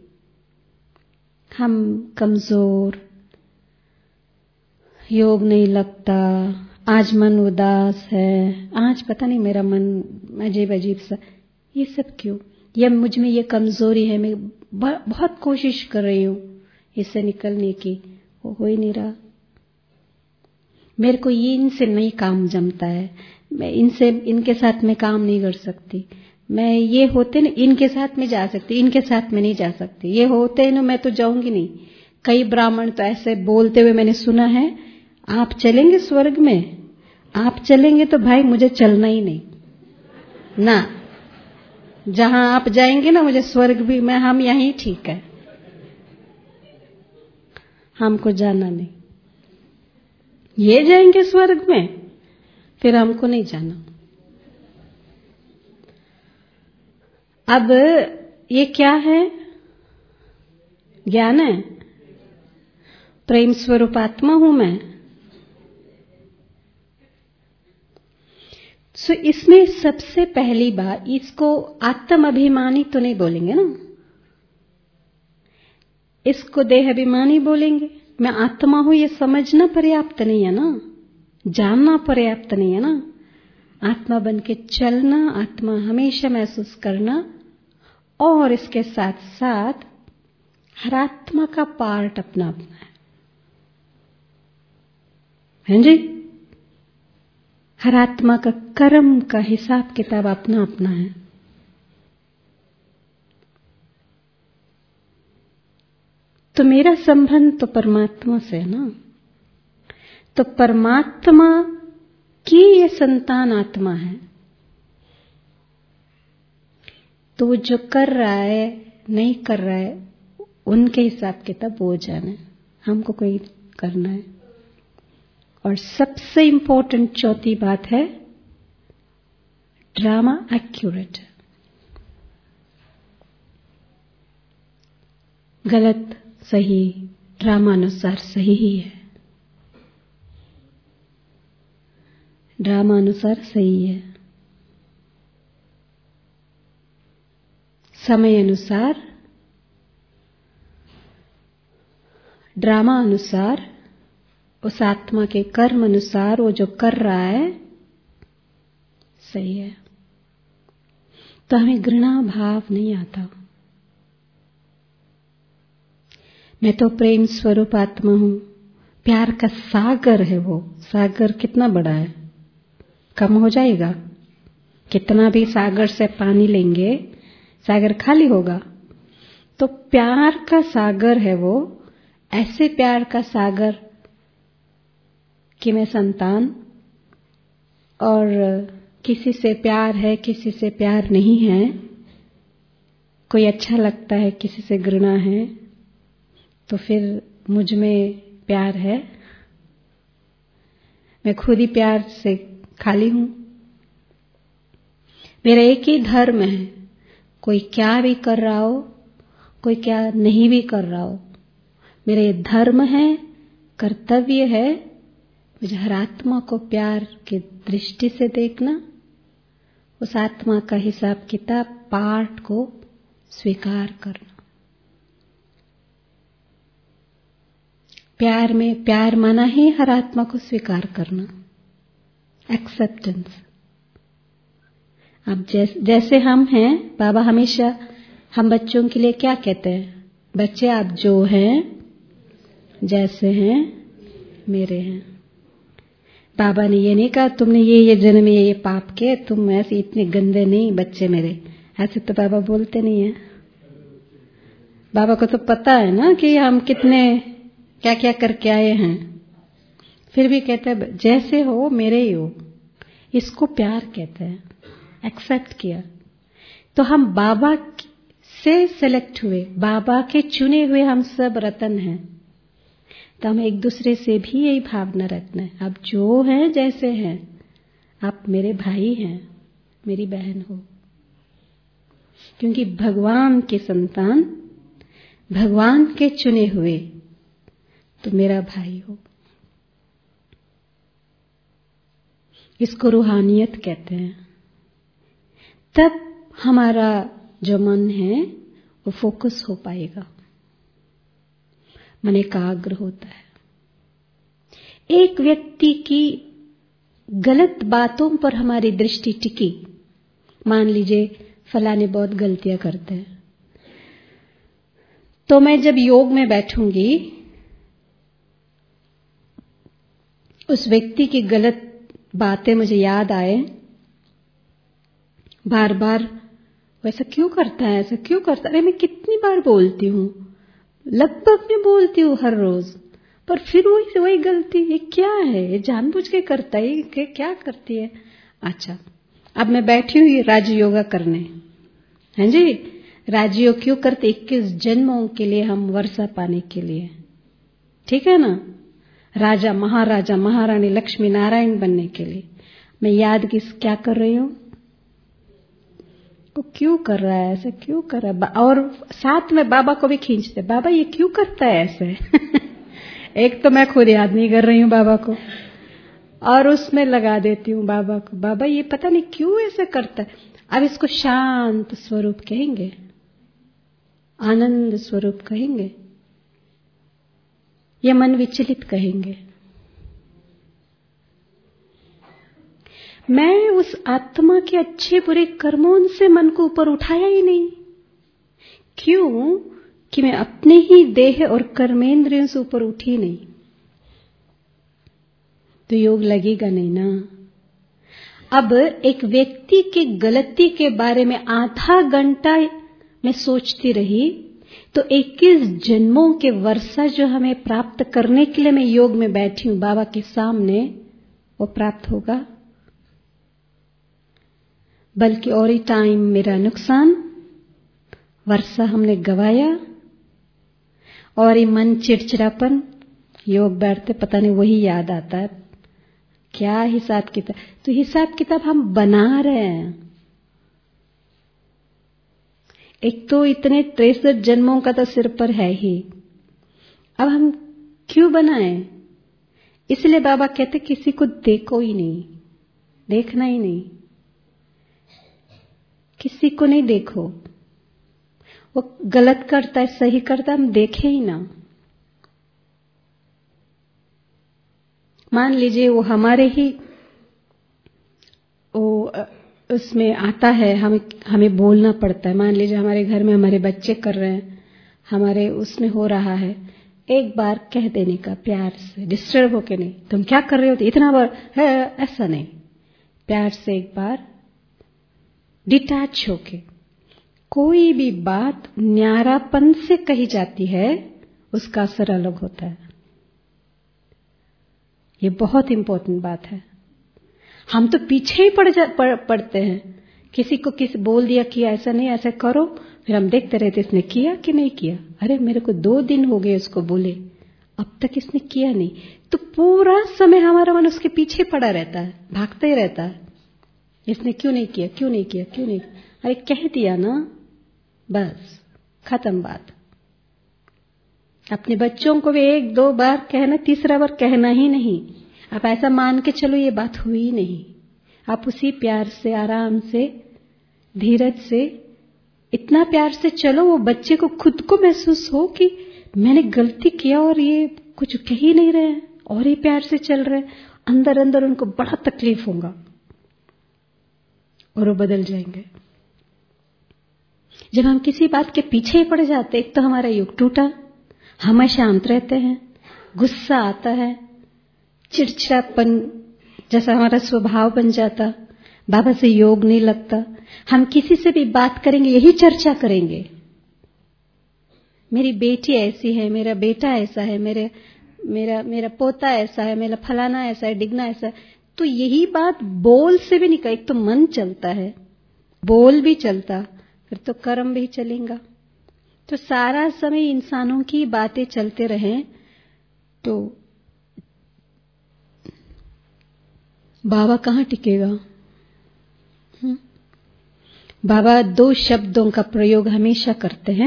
हम कमजोर, योग नहीं लगता, आज मन उदास है, आज पता नहीं मेरा मन अजीब अजीब सा, ये सब क्यों? ये मुझ में ये कमजोरी है, मैं बहुत कोशिश कर रही हूं इससे निकलने की, वो हो ही नहीं रहा। मेरे को ये इनसे नहीं काम जमता है, मैं इनसे इनके साथ में काम नहीं कर सकती, मैं ये होते ना इनके साथ में जा सकती, इनके साथ में नहीं जा सकती, ये होते ना मैं तो जाऊंगी नहीं। कई ब्राह्मण तो ऐसे बोलते हुए मैंने सुना है, आप चलेंगे स्वर्ग में, आप चलेंगे तो भाई मुझे चलना ही नहीं ना, जहां आप जाएंगे ना मुझे स्वर्ग भी, मैं हम यहीं ठीक है, हमको जाना नहीं। ये जाएंगे स्वर्ग में, फिर हमको नहीं जाना। अब ये क्या है? ज्ञान है, प्रेम स्वरूप आत्मा हूं मैं। सो so, इसमें सबसे पहली बात, इसको आत्म अभिमानी तो नहीं बोलेंगे ना, इसको देह अभिमानी बोलेंगे। मैं आत्मा हूं ये समझना पर्याप्त नहीं है ना, जानना पर्याप्त नहीं है ना। आत्मा बन के चलना, आत्मा हमेशा महसूस करना, और इसके साथ साथ हर आत्मा का पार्ट अपना अपना है, हैं जी। हर आत्मा का कर्म का हिसाब किताब अपना अपना है। तो मेरा संबंध तो परमात्मा से है ना। तो परमात्मा की ये संतान आत्मा है, तो वो जो कर रहा है नहीं कर रहा है उनके हिसाब किताब वो जाने, हमको कोई करना है। और सबसे इंपॉर्टेंट चौथी बात है ड्रामा एक्यूरेट, गलत सही ड्रामा अनुसार सही ही है, ड्रामा अनुसार सही है, समय अनुसार ड्रामा अनुसार उस आत्मा के कर्म अनुसार वो जो कर रहा है सही है। तो हमें घृणा भाव नहीं आता। मैं तो प्रेम स्वरूप आत्मा हूं, प्यार का सागर है। वो सागर कितना बड़ा है, कम हो जाएगा? कितना भी सागर से पानी लेंगे सागर खाली होगा। तो प्यार का सागर है वो, ऐसे प्यार का सागर कि मैं संतान, और किसी से प्यार है किसी से प्यार नहीं है, कोई अच्छा लगता है किसी से घृणा है, तो फिर मुझ में प्यार है, मैं खुद ही प्यार से खाली हूं। मेरा एक ही धर्म है, कोई क्या भी कर रहा हो कोई क्या नहीं भी कर रहा हो, मेरा ये धर्म है, कर्तव्य है मुझे हर आत्मा को प्यार की दृष्टि से देखना, उस आत्मा का हिसाब किताब पाठ को स्वीकार करना। प्यार में प्यार माना ही हर आत्मा को स्वीकार करना, एक्सेप्टेंस। अब जैसे, जैसे हम हैं, बाबा हमेशा हम बच्चों के लिए क्या कहते हैं? बच्चे आप जो हैं जैसे हैं मेरे हैं। बाबा ने ये नहीं कहा तुमने ये ये जन्म में ये ये पाप किए, तुम ऐसे इतने गंदे नहीं बच्चे मेरे, ऐसे तो बाबा बोलते नहीं है। बाबा को तो पता है ना कि हम कितने क्या क्या करके आए हैं, फिर भी कहते हैं जैसे हो मेरे ही हो। इसको प्यार कहते हैं, एक्सेप्ट किया। तो हम बाबा से सेलेक्ट हुए, बाबा के चुने हुए हम सब रतन हैं। तो हमें एक दूसरे से भी यही भावना रखना है, आप जो हैं जैसे हैं, आप मेरे भाई हैं, मेरी बहन हो। क्योंकि भगवान के संतान, भगवान के चुने हुए, तो मेरा भाई हो। इसको रूहानियत कहते हैं। तब हमारा जो मन है वो फोकस हो पाएगा, मन एकाग्र होता है। एक व्यक्ति की गलत बातों पर हमारी दृष्टि टिकी, मान लीजिए फलाने बहुत गलतियां करते हैं, तो मैं जब योग में बैठूंगी उस व्यक्ति की गलत बातें मुझे याद आए, बार बार वैसा क्यों करता है, ऐसा क्यों करता है, अरे मैं कितनी बार बोलती हूँ, लगभग मैं बोलती हूँ हर रोज, पर फिर वही वही गलती, ये क्या है, ये जानबूझ के करता है, ये क्या करती है। अच्छा, अब मैं बैठी हुई राजयोगा करने, हैं जी, राजयोग क्यों करते? इक्कीस जन्मों के लिए हम वर्षा पाने के लिए, ठीक है ना, राजा महाराजा महारानी लक्ष्मी नारायण बनने के लिए। मैं याद किस क्या कर रही हूँ, वो क्यों कर रहा है, ऐसे क्यों कर रहा है, और साथ में बाबा को भी खींचते, बाबा ये क्यों करता है ऐसे एक तो मैं खुद याद नहीं कर रही हूँ बाबा को, और उसमें लगा देती हूँ बाबा को, बाबा ये पता नहीं क्यों ऐसे करता है। अब इसको शांत स्वरूप कहेंगे, आनंद स्वरूप कहेंगे, या मन विचलित कहेंगे। मैं उस आत्मा के अच्छे बुरे कर्मों से मन को ऊपर उठाया ही नहीं। क्यों? कि मैं अपने ही देह और कर्मेंद्रियों से ऊपर उठी नहीं, तो योग लगेगा नहीं ना। अब एक व्यक्ति की गलती के बारे में आधा घंटा मैं सोचती रही, तो इक्कीस जन्मों के वर्षा जो हमें प्राप्त करने के लिए मैं योग में बैठी हूं बाबा के सामने, वो प्राप्त होगा? बल्कि और ही टाइम मेरा नुकसान, वर्षा हमने गवाया, और ये मन चिड़चिड़ापन, योग बैठते पता नहीं वही याद आता है, क्या हिसाब किताब। तो हिसाब किताब हम बना रहे हैं। एक तो इतने तिरसठ जन्मों का तो सिर पर है ही, अब हम क्यों बनाएं? इसलिए बाबा कहते किसी को देखो ही नहीं, देखना ही नहीं, किसी को नहीं देखो। वो गलत करता है, सही करता है, हम देखे ही ना। मान लीजिए वो हमारे ही वो उसमें आता है, हमें हमें बोलना पड़ता है। मान लीजिए हमारे घर में हमारे बच्चे कर रहे हैं, हमारे उसमें हो रहा है, एक बार कह देने का प्यार से, डिस्टर्ब होके नहीं, तुम क्या कर रहे हो इतना बार है, ऐसा नहीं, प्यार से एक बार डिटैच होके। कोई भी बात न्यारापन से कही जाती है, उसका असर अलग होता है। ये बहुत इंपॉर्टेंट बात है। हम तो पीछे ही पड़ जा पड़, पड़ते हैं। किसी को किसी बोल दिया कि ऐसा नहीं, ऐसा करो, फिर हम देखते रहते इसने किया कि नहीं किया। अरे मेरे को दो दिन हो गए उसको बोले, अब तक इसने किया नहीं। तो पूरा समय हमारा मन उसके पीछे पड़ा रहता है, भागता ही रहता है, इसने क्यों नहीं किया, क्यों नहीं किया, क्यों नहीं। अरे कह दिया ना, बस खत्म बात। अपने बच्चों को भी एक दो बार कहना, तीसरा बार कहना ही नहीं। आप ऐसा मान के चलो ये बात हुई नहीं। आप उसी प्यार से, आराम से, धीरज से, इतना प्यार से चलो, वो बच्चे को खुद को महसूस हो कि मैंने गलती किया और ये कुछ कह ही नहीं रहे हैं और ये प्यार से चल रहे हैं। अंदर अंदर उनको बड़ा तकलीफ होगा और वो बदल जाएंगे। जब हम किसी बात के पीछे ही पड़ जाते, एक तो हमारा योग टूटा, हम शांत रहते हैं, गुस्सा आता है, चिड़चिड़ापन जैसा हमारा स्वभाव बन जाता, बाबा से योग नहीं लगता। हम किसी से भी बात करेंगे यही चर्चा करेंगे, मेरी बेटी ऐसी है, मेरा बेटा ऐसा है, मेरे मेरा मेरा पोता ऐसा है, मेरा फलाना ऐसा है, डिगना ऐसा है। तो यही बात बोल से भी नहीं, एक तो मन चलता है, बोल भी चलता, फिर तो कर्म भी चलेगा। तो सारा समय इंसानों की बातें चलते रहें तो बाबा कहाँ टिकेगा? हुँ? बाबा दो शब्दों का प्रयोग हमेशा करते हैं,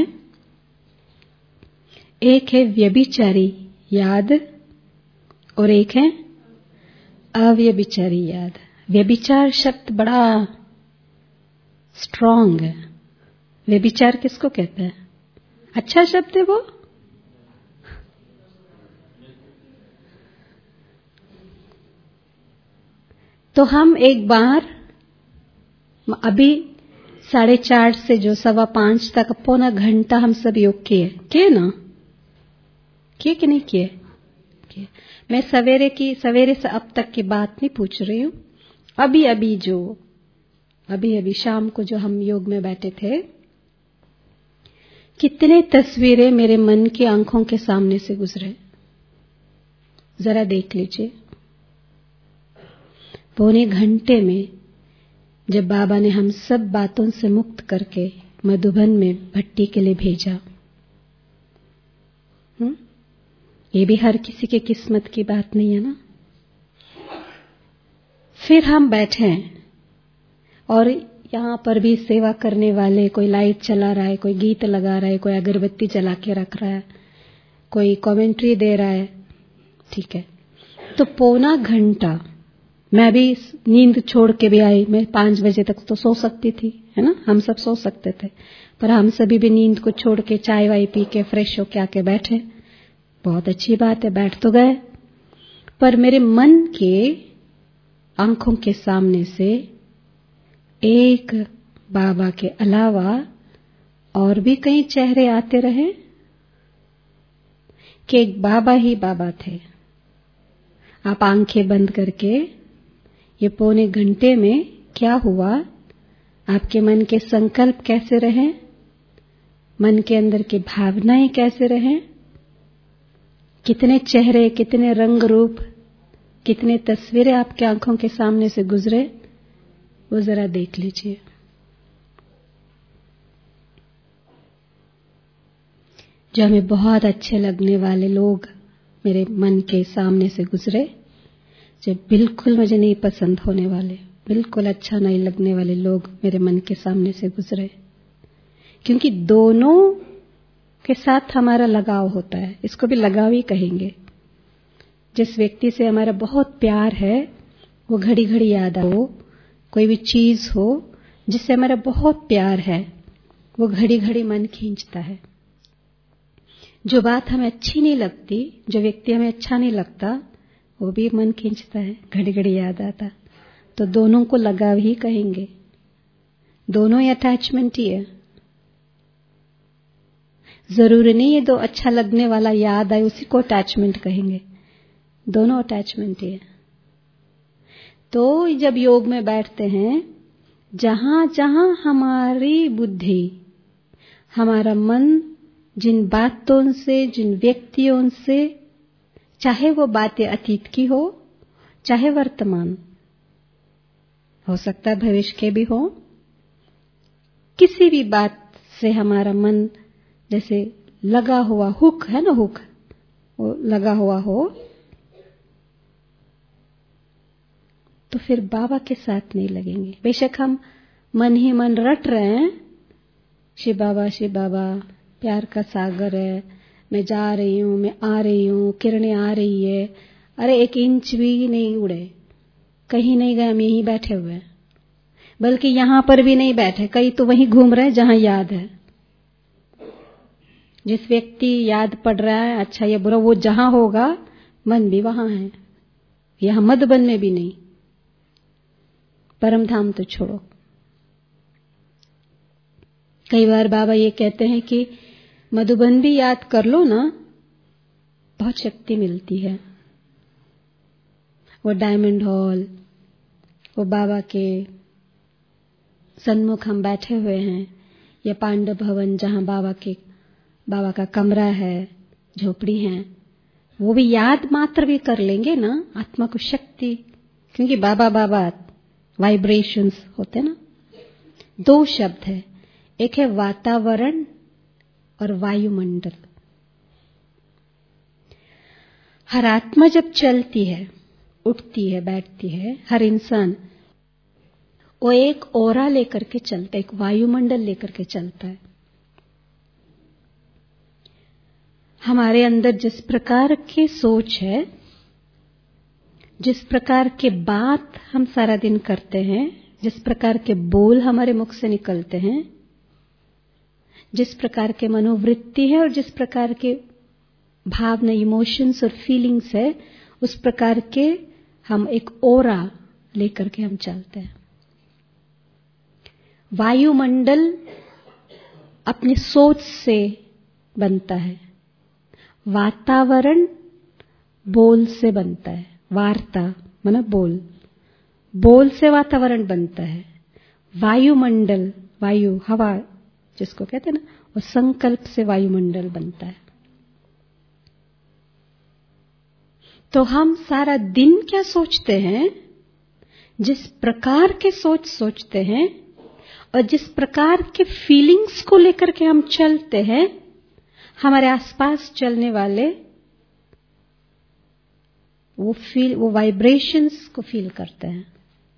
एक है व्यभिचारी याद और एक है अव्यभिचारी याद। व्यभिचार शब्द बड़ा स्ट्रॉन्ग है। व्यभिचार किसको कहते हैं? अच्छा शब्द है वो। तो हम एक बार अभी साढ़े चार से जो सवा पांच तक पौना घंटा हम सब योग किए किए ना, किए कि नहीं किए? किए। मैं सवेरे की सवेरे से अब तक की बात नहीं पूछ रही हूँ। अभी अभी जो अभी अभी शाम को जो हम योग में बैठे थे, कितने तस्वीरें मेरे मन की आंखों के सामने से गुजरे, जरा देख लीजिए। पौने घंटे में जब बाबा ने हम सब बातों से मुक्त करके मधुबन में भट्टी के लिए भेजा, हुँ? ये भी हर किसी के किस्मत की बात नहीं है ना। फिर हम बैठे और यहाँ पर भी सेवा करने वाले, कोई लाइट चला रहा है, कोई गीत लगा रहा है, कोई अगरबत्ती जला के रख रहा है, कोई कमेंट्री दे रहा है, ठीक है। तो पौना घंटा मैं भी नींद छोड़ के भी आई। मैं पांच बजे तक तो सो सकती थी, है ना, हम सब सो सकते थे, पर हम सभी भी नींद को छोड़ के चाय वाय पी के फ्रेश होके आके बैठे। बहुत अच्छी बात है, बैठ तो गए, पर मेरे मन के आंखों के सामने से एक बाबा के अलावा और भी कई चेहरे आते रहे कि एक बाबा ही बाबा थे। आप आंखें बंद करके ये पौने घंटे में क्या हुआ, आपके मन के संकल्प कैसे रहे, मन के अंदर की भावनाएं कैसे रहे, कितने चेहरे, कितने रंग रूप, कितने तस्वीरें आपके आंखों के सामने से गुजरे, वो जरा देख लीजिए। जो हमें बहुत अच्छे लगने वाले लोग मेरे मन के सामने से गुजरे, जो बिल्कुल मुझे नहीं पसंद होने वाले, बिल्कुल अच्छा नहीं लगने वाले लोग मेरे मन के सामने से गुजरे, क्योंकि दोनों के साथ हमारा लगाव होता है। इसको भी लगाव ही कहेंगे। जिस व्यक्ति से हमारा बहुत प्यार है, वो घड़ी घड़ी याद हो, कोई भी चीज हो जिससे हमारा बहुत प्यार है, वो घड़ी घड़ी मन खींचता है। जो बात हमें अच्छी नहीं लगती, जो व्यक्ति हमें अच्छा नहीं लगता, वो भी मन खींचता है, घड़ी घड़ी याद आता। तो दोनों को लगाव ही कहेंगे, दोनों ही अटैचमेंट ही है। जरूरी नहीं है दो अच्छा लगने वाला याद आए उसी को अटैचमेंट कहेंगे, दोनों अटैचमेंट ही है। तो जब योग में बैठते हैं, जहां जहां हमारी बुद्धि, हमारा मन जिन बातों से, जिन व्यक्तियों से, चाहे वो बातें अतीत की हो, चाहे वर्तमान, हो सकता है भविष्य के भी हो, किसी भी बात से हमारा मन जैसे लगा हुआ, हुक है ना, हुक, वो लगा हुआ हो, तो फिर बाबा के साथ नहीं लगेंगे। बेशक हम मन ही मन रट रहे हैं, शिव बाबा, शिव बाबा, प्यार का सागर है, मैं जा रही हूं, मैं आ रही हूं, किरणें आ रही है, अरे एक इंच भी नहीं उड़े, कहीं नहीं गए, हम यहीं बैठे हुए हैं, बल्कि यहां पर भी नहीं बैठे, कहीं तो वहीं घूम रहे हैं जहां याद है। जिस व्यक्ति याद पड़ रहा है, अच्छा या बुरा, वो जहां होगा मन भी वहां है, यहां मधुबन में भी नहीं, परम धाम तो छोड़ो। कई बार बाबा ये कहते हैं कि मधुबन भी याद कर लो ना, बहुत शक्ति मिलती है। वो डायमंड हॉल, वो बाबा के सन्मुख हम बैठे हुए हैं, या पांडव भवन जहां बाबा के बाबा का कमरा है, झोपड़ी है, वो भी याद मात्र भी कर लेंगे ना, आत्मा को शक्ति, क्योंकि बाबा बाबा वाइब्रेशंस होते ना। दो शब्द है, एक है वातावरण और वायुमंडल। हर आत्मा जब चलती है, उठती है, बैठती है, हर इंसान वो एक ओरा लेकर के चलता है, एक वायुमंडल लेकर के चलता है। हमारे अंदर जिस प्रकार की सोच है, जिस प्रकार के बात हम सारा दिन करते हैं, जिस प्रकार के बोल हमारे मुख से निकलते हैं, जिस प्रकार के मनोवृत्ति है और जिस प्रकार के भावना, इमोशंस और फीलिंग्स है, उस प्रकार के हम एक ओरा लेकर के हम चलते हैं। वायुमंडल अपनी सोच से बनता है, वातावरण बोल से बनता है, वार्ता माना बोल, बोल से वातावरण बनता है। वायुमंडल, वायु हवा जिसको कहते हैं ना, वो संकल्प से वायुमंडल बनता है। तो हम सारा दिन क्या सोचते हैं, जिस प्रकार के सोच सोचते हैं और जिस प्रकार के फीलिंग्स को लेकर के हम चलते हैं, हमारे आसपास चलने वाले वो फील, वो वाइब्रेशंस को फील करते हैं।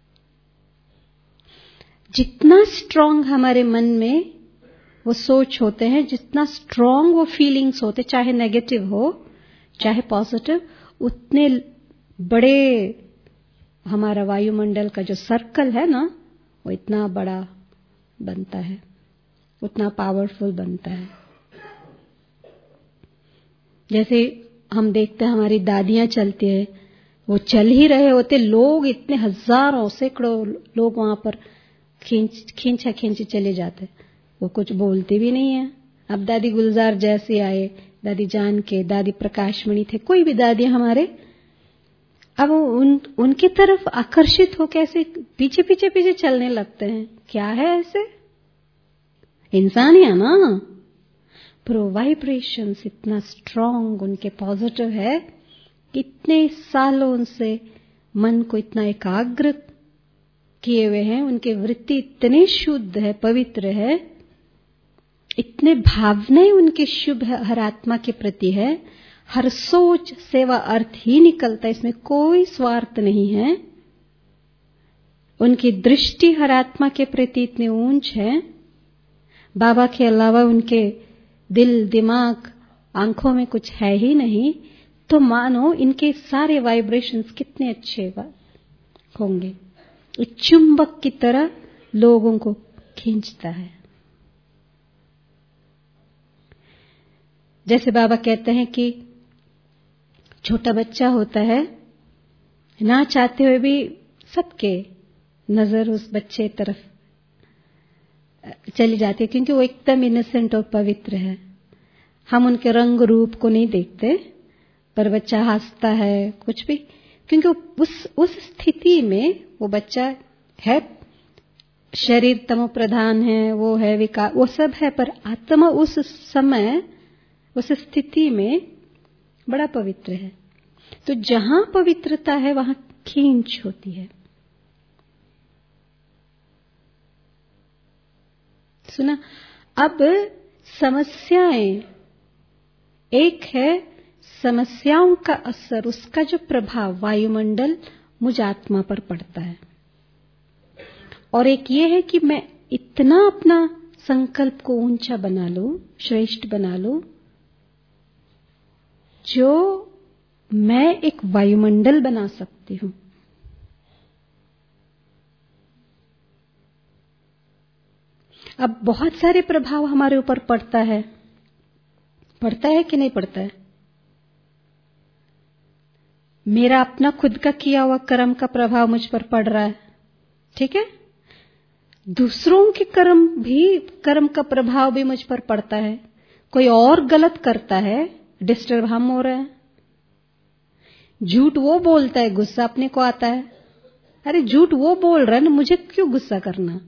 जितना स्ट्रांग हमारे मन में वो सोच होते हैं, जितना स्ट्रांग वो फीलिंग्स होते, चाहे नेगेटिव हो चाहे पॉजिटिव, उतने बड़े हमारा वायुमंडल का जो सर्कल है ना, वो इतना बड़ा बनता है, उतना पावरफुल बनता है। जैसे हम देखते हैं हमारी दादियां चलती है, वो चल ही रहे होते, लोग इतने हजारों सैकड़ों लोग वहां पर खींच खींचा खींची चले जाते, वो कुछ बोलते भी नहीं है। अब दादी गुलजार जैसे आए, दादी जान के, दादी प्रकाशमणि थे, कोई भी दादी हमारे, अब उन उनकी तरफ आकर्षित हो कैसे पीछे पीछे पीछे चलने लगते हैं। क्या है ऐसे? इंसान ही है ना, पर वाइब्रेशंस इतना स्ट्रांग उनके पॉजिटिव है, इतने सालों उनसे मन को इतना एकाग्र किए हुए हैं, उनके वृत्ति इतने शुद्ध है, पवित्र है, इतने भावनाएं उनके शुभ हर आत्मा के प्रति है, हर सोच सेवा अर्थ ही निकलता है, इसमें कोई स्वार्थ नहीं है। उनकी दृष्टि हर आत्मा के प्रति इतनी ऊंच है, बाबा के अलावा उनके दिल दिमाग आंखों में कुछ है ही नहीं, तो मानो इनके सारे वाइब्रेशंस कितने अच्छे होंगे। एक चुंबक की तरह लोगों को खींचता है। जैसे बाबा कहते हैं कि छोटा बच्चा होता है, ना चाहते हुए भी सबके नजर उस बच्चे तरफ चली जाती है, क्योंकि वो एकदम इनोसेंट और पवित्र है। हम उनके रंग रूप को नहीं देखते, पर बच्चा हंसता है कुछ भी, क्योंकि उस उस स्थिति में वो बच्चा है, शरीर तमो प्रधान है, वो है विकार, वो सब है, पर आत्मा उस समय उस स्थिति में बड़ा पवित्र है। तो जहां पवित्रता है वहां खींच होती है। सुना? अब समस्याएं, एक है समस्याओं का असर, उसका जो प्रभाव वायुमंडल मुझ आत्मा पर पड़ता है, और एक ये है कि मैं इतना अपना संकल्प को ऊंचा बना लूं, श्रेष्ठ बना लूं, जो मैं एक वायुमंडल बना सकती हूं। अब बहुत सारे प्रभाव हमारे ऊपर पड़ता है, पड़ता है कि नहीं पड़ता है? मेरा अपना खुद का किया हुआ कर्म का प्रभाव मुझ पर पड़ रहा है, ठीक है? दूसरों के कर्म भी, कर्म का प्रभाव भी मुझ पर पड़ता है। कोई और गलत करता है, डिस्टर्ब हम हो रहे हैं। झूठ वो बोलता है, गुस्सा अपने को आता है। अरे झूठ वो बोल रहा है ना, मुझे क्यों गुस्सा करना?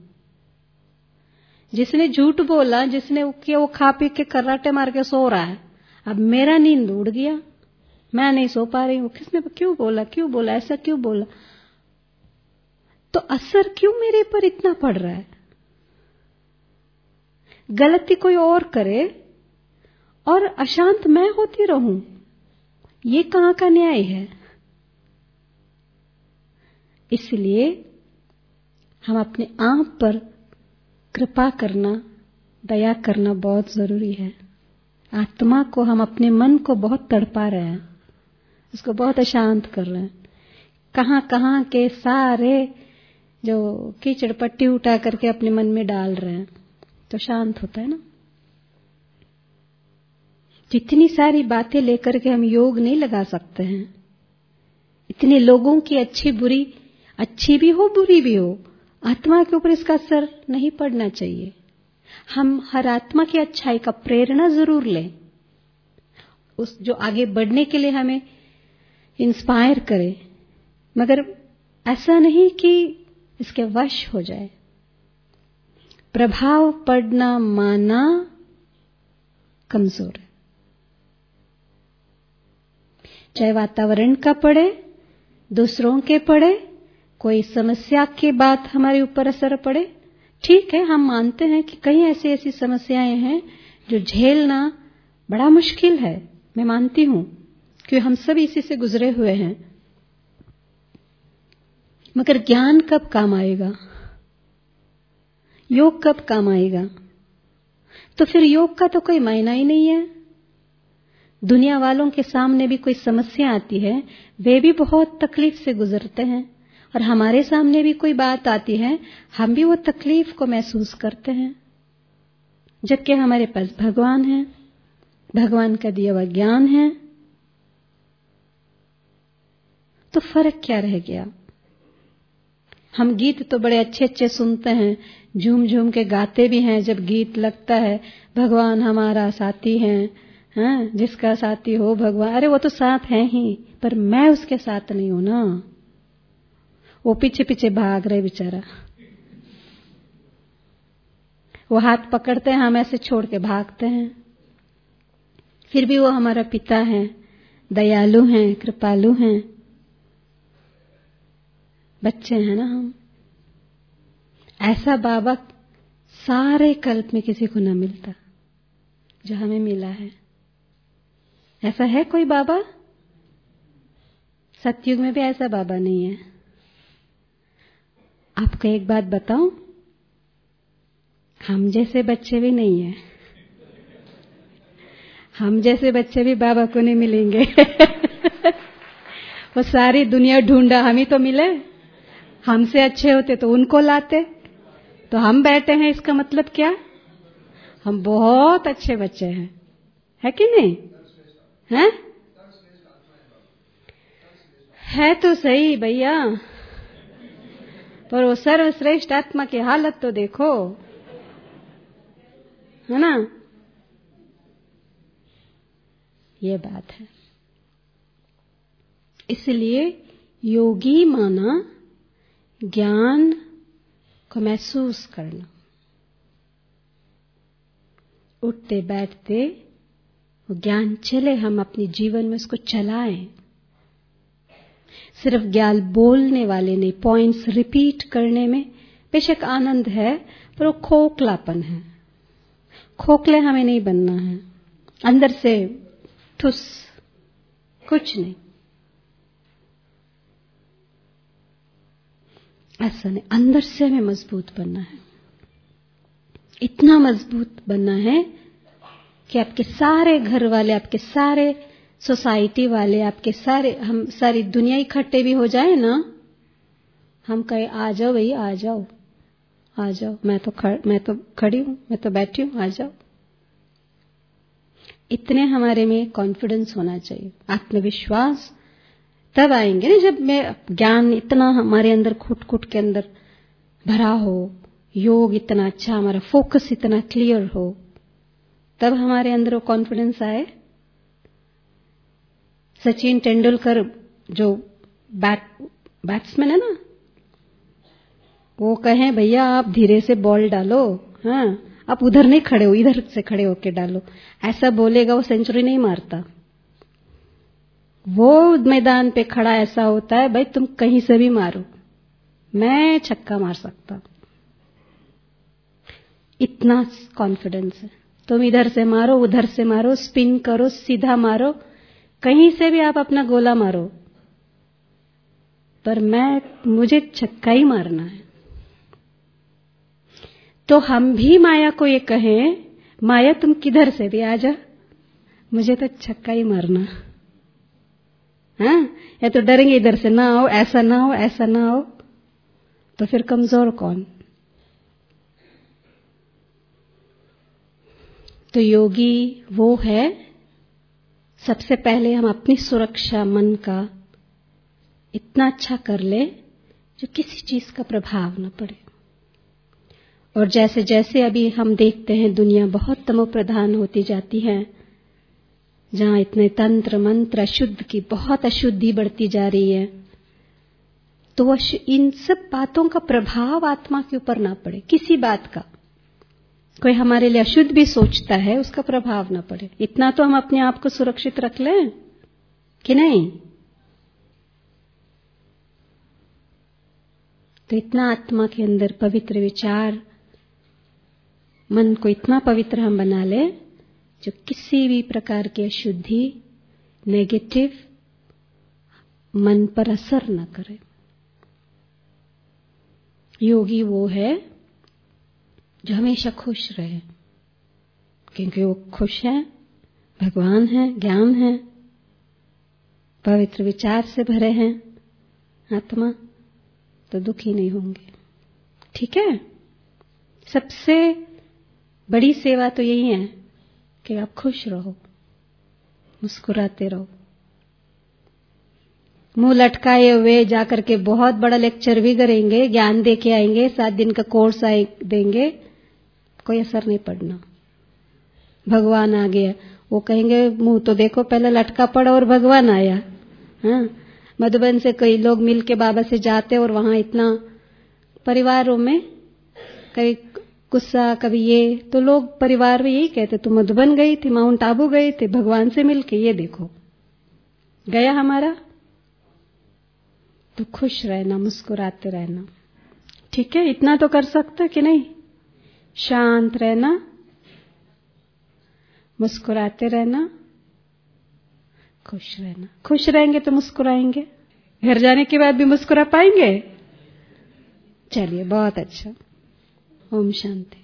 जिसने झूठ बोला, जिसने क्या वो खा पी के कराटे मार के सो रहा है, अब मेरा नींद उड़ गया, मैं नहीं सो पा रही हूं, किसने क्यों बोला, क्यों बोला, ऐसा क्यों बोला? तो असर क्यों मेरे पर इतना पड़ रहा है? गलती कोई और करे और अशांत मैं होती रहूं, ये कहां का न्याय है? इसलिए हम अपने आप पर कृपा करना, दया करना बहुत जरूरी है। आत्मा को, हम अपने मन को बहुत तड़पा रहे हैं, उसको बहुत अशांत कर रहे हैं। कहां कहां के सारे जो कीचड़ पट्टी उठा करके अपने मन में डाल रहे हैं, तो शांत होता है ना। जितनी सारी बातें लेकर के हम योग नहीं लगा सकते हैं, इतने लोगों की अच्छी बुरी, अच्छी भी हो बुरी भी हो, आत्मा के ऊपर इसका असर नहीं पड़ना चाहिए। हम हर आत्मा की अच्छाई का प्रेरणा जरूर लें, उस जो आगे बढ़ने के लिए हमें इंस्पायर करे, मगर ऐसा नहीं कि इसके वश हो जाए। प्रभाव पड़ना माना कमजोर है, चाहे वातावरण का पड़े, दूसरों के पड़े, कोई समस्या के बाद हमारे ऊपर असर पड़े। ठीक है, हम मानते हैं कि कई ऐसी ऐसी समस्याएं हैं जो झेलना बड़ा मुश्किल है, मैं मानती हूं, क्योंकि हम सब इसी से गुजरे हुए हैं। मगर ज्ञान कब काम आएगा? योग कब काम आएगा? तो फिर योग का तो कोई मायना ही नहीं है। दुनिया वालों के सामने भी कोई समस्या आती है, वे भी बहुत तकलीफ से गुजरते हैं, और हमारे सामने भी कोई बात आती है, हम भी वो तकलीफ को महसूस करते हैं। जबकि हमारे पास भगवान है, भगवान का दिया हुआ ज्ञान है, तो फर्क क्या रह गया? हम गीत तो बड़े अच्छे अच्छे सुनते हैं, झूम झूम के गाते भी हैं। जब गीत लगता है, भगवान हमारा साथी है, हाँ, जिसका साथी हो भगवान, अरे वो तो साथ है ही, पर मैं उसके साथ नहीं हूं ना। वो पीछे पीछे भाग रहे बेचारा, वो हाथ पकड़ते हैं, हम ऐसे छोड़ के भागते हैं। फिर भी वो हमारा पिता है, दयालु हैं, कृपालु हैं। बच्चे हैं ना हम। ऐसा बाबा सारे कल्प में किसी को न मिलता जो हमें मिला है। ऐसा है कोई बाबा? सतयुग में भी ऐसा बाबा नहीं है। आपको एक बात बताऊं, हम जैसे बच्चे भी नहीं है। हम जैसे बच्चे भी बाबा को नहीं मिलेंगे। वो सारी दुनिया ढूंढा, हम ही तो मिले। हमसे अच्छे होते तो उनको लाते, तो हम बैठे हैं, इसका मतलब क्या? हम बहुत अच्छे बच्चे हैं, है कि नहीं? हैं? है तो सही भैया, पर वो सर्वश्रेष्ठ आत्मा की हालत तो देखो, है ना? ये बात है। इसलिए योगी माना ज्ञान को महसूस करना, उठते बैठते वो ज्ञान चले, हम अपने जीवन में उसको चलाएं। सिर्फ ज्ञान बोलने वाले नहीं, पॉइंट्स रिपीट करने में बेशक आनंद है, पर वो खोखलापन है। खोखले हमें नहीं बनना है, अंदर से ठुस कुछ नहीं, ऐसा नहीं। अंदर से हमें मजबूत बनना है, इतना मजबूत बनना है कि आपके सारे घर वाले, आपके सारे सोसाइटी वाले, आपके सारे, हम सारी दुनिया इकट्ठे भी हो जाए ना, हम कहे आ जाओ भाई, आ जाओ आ जाओ, मैं तो खड़, मैं तो खड़ी हूं, मैं तो बैठी हूं, आ जाओ। इतने हमारे में कॉन्फिडेंस होना चाहिए, आत्मविश्वास। तब आएंगे ना जब मैं ज्ञान इतना हमारे अंदर खुट खुट के अंदर भरा हो, योग इतना अच्छा, हमारा फोकस इतना क्लियर हो, तब हमारे अंदर वो कॉन्फिडेंस आए। सचिन तेंदुलकर जो बैट बैट्समैन है ना, वो कहें भैया आप धीरे से बॉल डालो, हाँ, आप उधर नहीं खड़े हो, इधर से खड़े होके डालो, ऐसा बोलेगा, वो सेंचुरी नहीं मारता। वो मैदान पे खड़ा ऐसा होता है, भाई तुम कहीं से भी मारो, मैं छक्का मार सकता, इतना कॉन्फिडेंस है। तुम इधर से मारो, उधर से मारो, स्पिन करो, सीधा मारो, कहीं से भी आप अपना गोला मारो, पर मैं मुझे छक्का ही मारना है। तो हम भी माया को ये कहें, माया तुम किधर से भी आ जा, मुझे तो छक्का ही मारना, हाँ? या तो डरेंगे इधर से ना आओ, ऐसा ना हो, ऐसा ना हो, तो फिर कमजोर कौन? तो योगी वो है, सबसे पहले हम अपनी सुरक्षा मन का इतना अच्छा कर ले जो किसी चीज का प्रभाव न पड़े। और जैसे जैसे अभी हम देखते हैं दुनिया बहुत तमो प्रधान होती जाती है, जहां इतने तंत्र मंत्र अशुद्ध की बहुत अशुद्धि बढ़ती जा रही है, तो वो इन सब बातों का प्रभाव आत्मा के ऊपर ना पड़े। किसी बात का, कोई हमारे लिए अशुद्ध भी सोचता है, उसका प्रभाव ना पड़े। इतना तो हम अपने आप को सुरक्षित रख लें कि नहीं? तो इतना आत्मा के अंदर पवित्र विचार, मन को इतना पवित्र हम बना ले जो किसी भी प्रकार की अशुद्धि, नेगेटिव मन पर असर न करे। योगी वो है जो हमेशा खुश रहे, क्योंकि वो खुश है, भगवान है, ज्ञान है, पवित्र विचार से भरे हैं आत्मा, तो दुखी नहीं होंगे। ठीक है? सबसे बड़ी सेवा तो यही है कि आप खुश रहो, मुस्कुराते रहो। मुंह लटकाए हुए जाकर के बहुत बड़ा लेक्चर भी करेंगे, ज्ञान दे के आएंगे, सात दिन का कोर्स आए देंगे, कोई असर नहीं पड़ना। भगवान आ गया, वो कहेंगे मुंह तो देखो पहले लटका पड़ा और भगवान आया। हाँ, मधुबन से कई लोग मिलके बाबा से जाते और वहां इतना परिवारों में कई गुस्सा, कभी ये, तो लोग परिवार में यही कहते, तू मधुबन गई थी, माउंट आबू गई थी भगवान से मिलके, ये देखो गया हमारा। तो खुश रहना, मुस्कुराते रहना, ठीक है? इतना तो कर सकते कि नहीं? शांत रहना, मुस्कुराते रहना, खुश रहना। खुश रहेंगे तो मुस्कुराएंगे, घर जाने के बाद भी मुस्कुरा पाएंगे। चलिए, बहुत अच्छा। ओम शांति।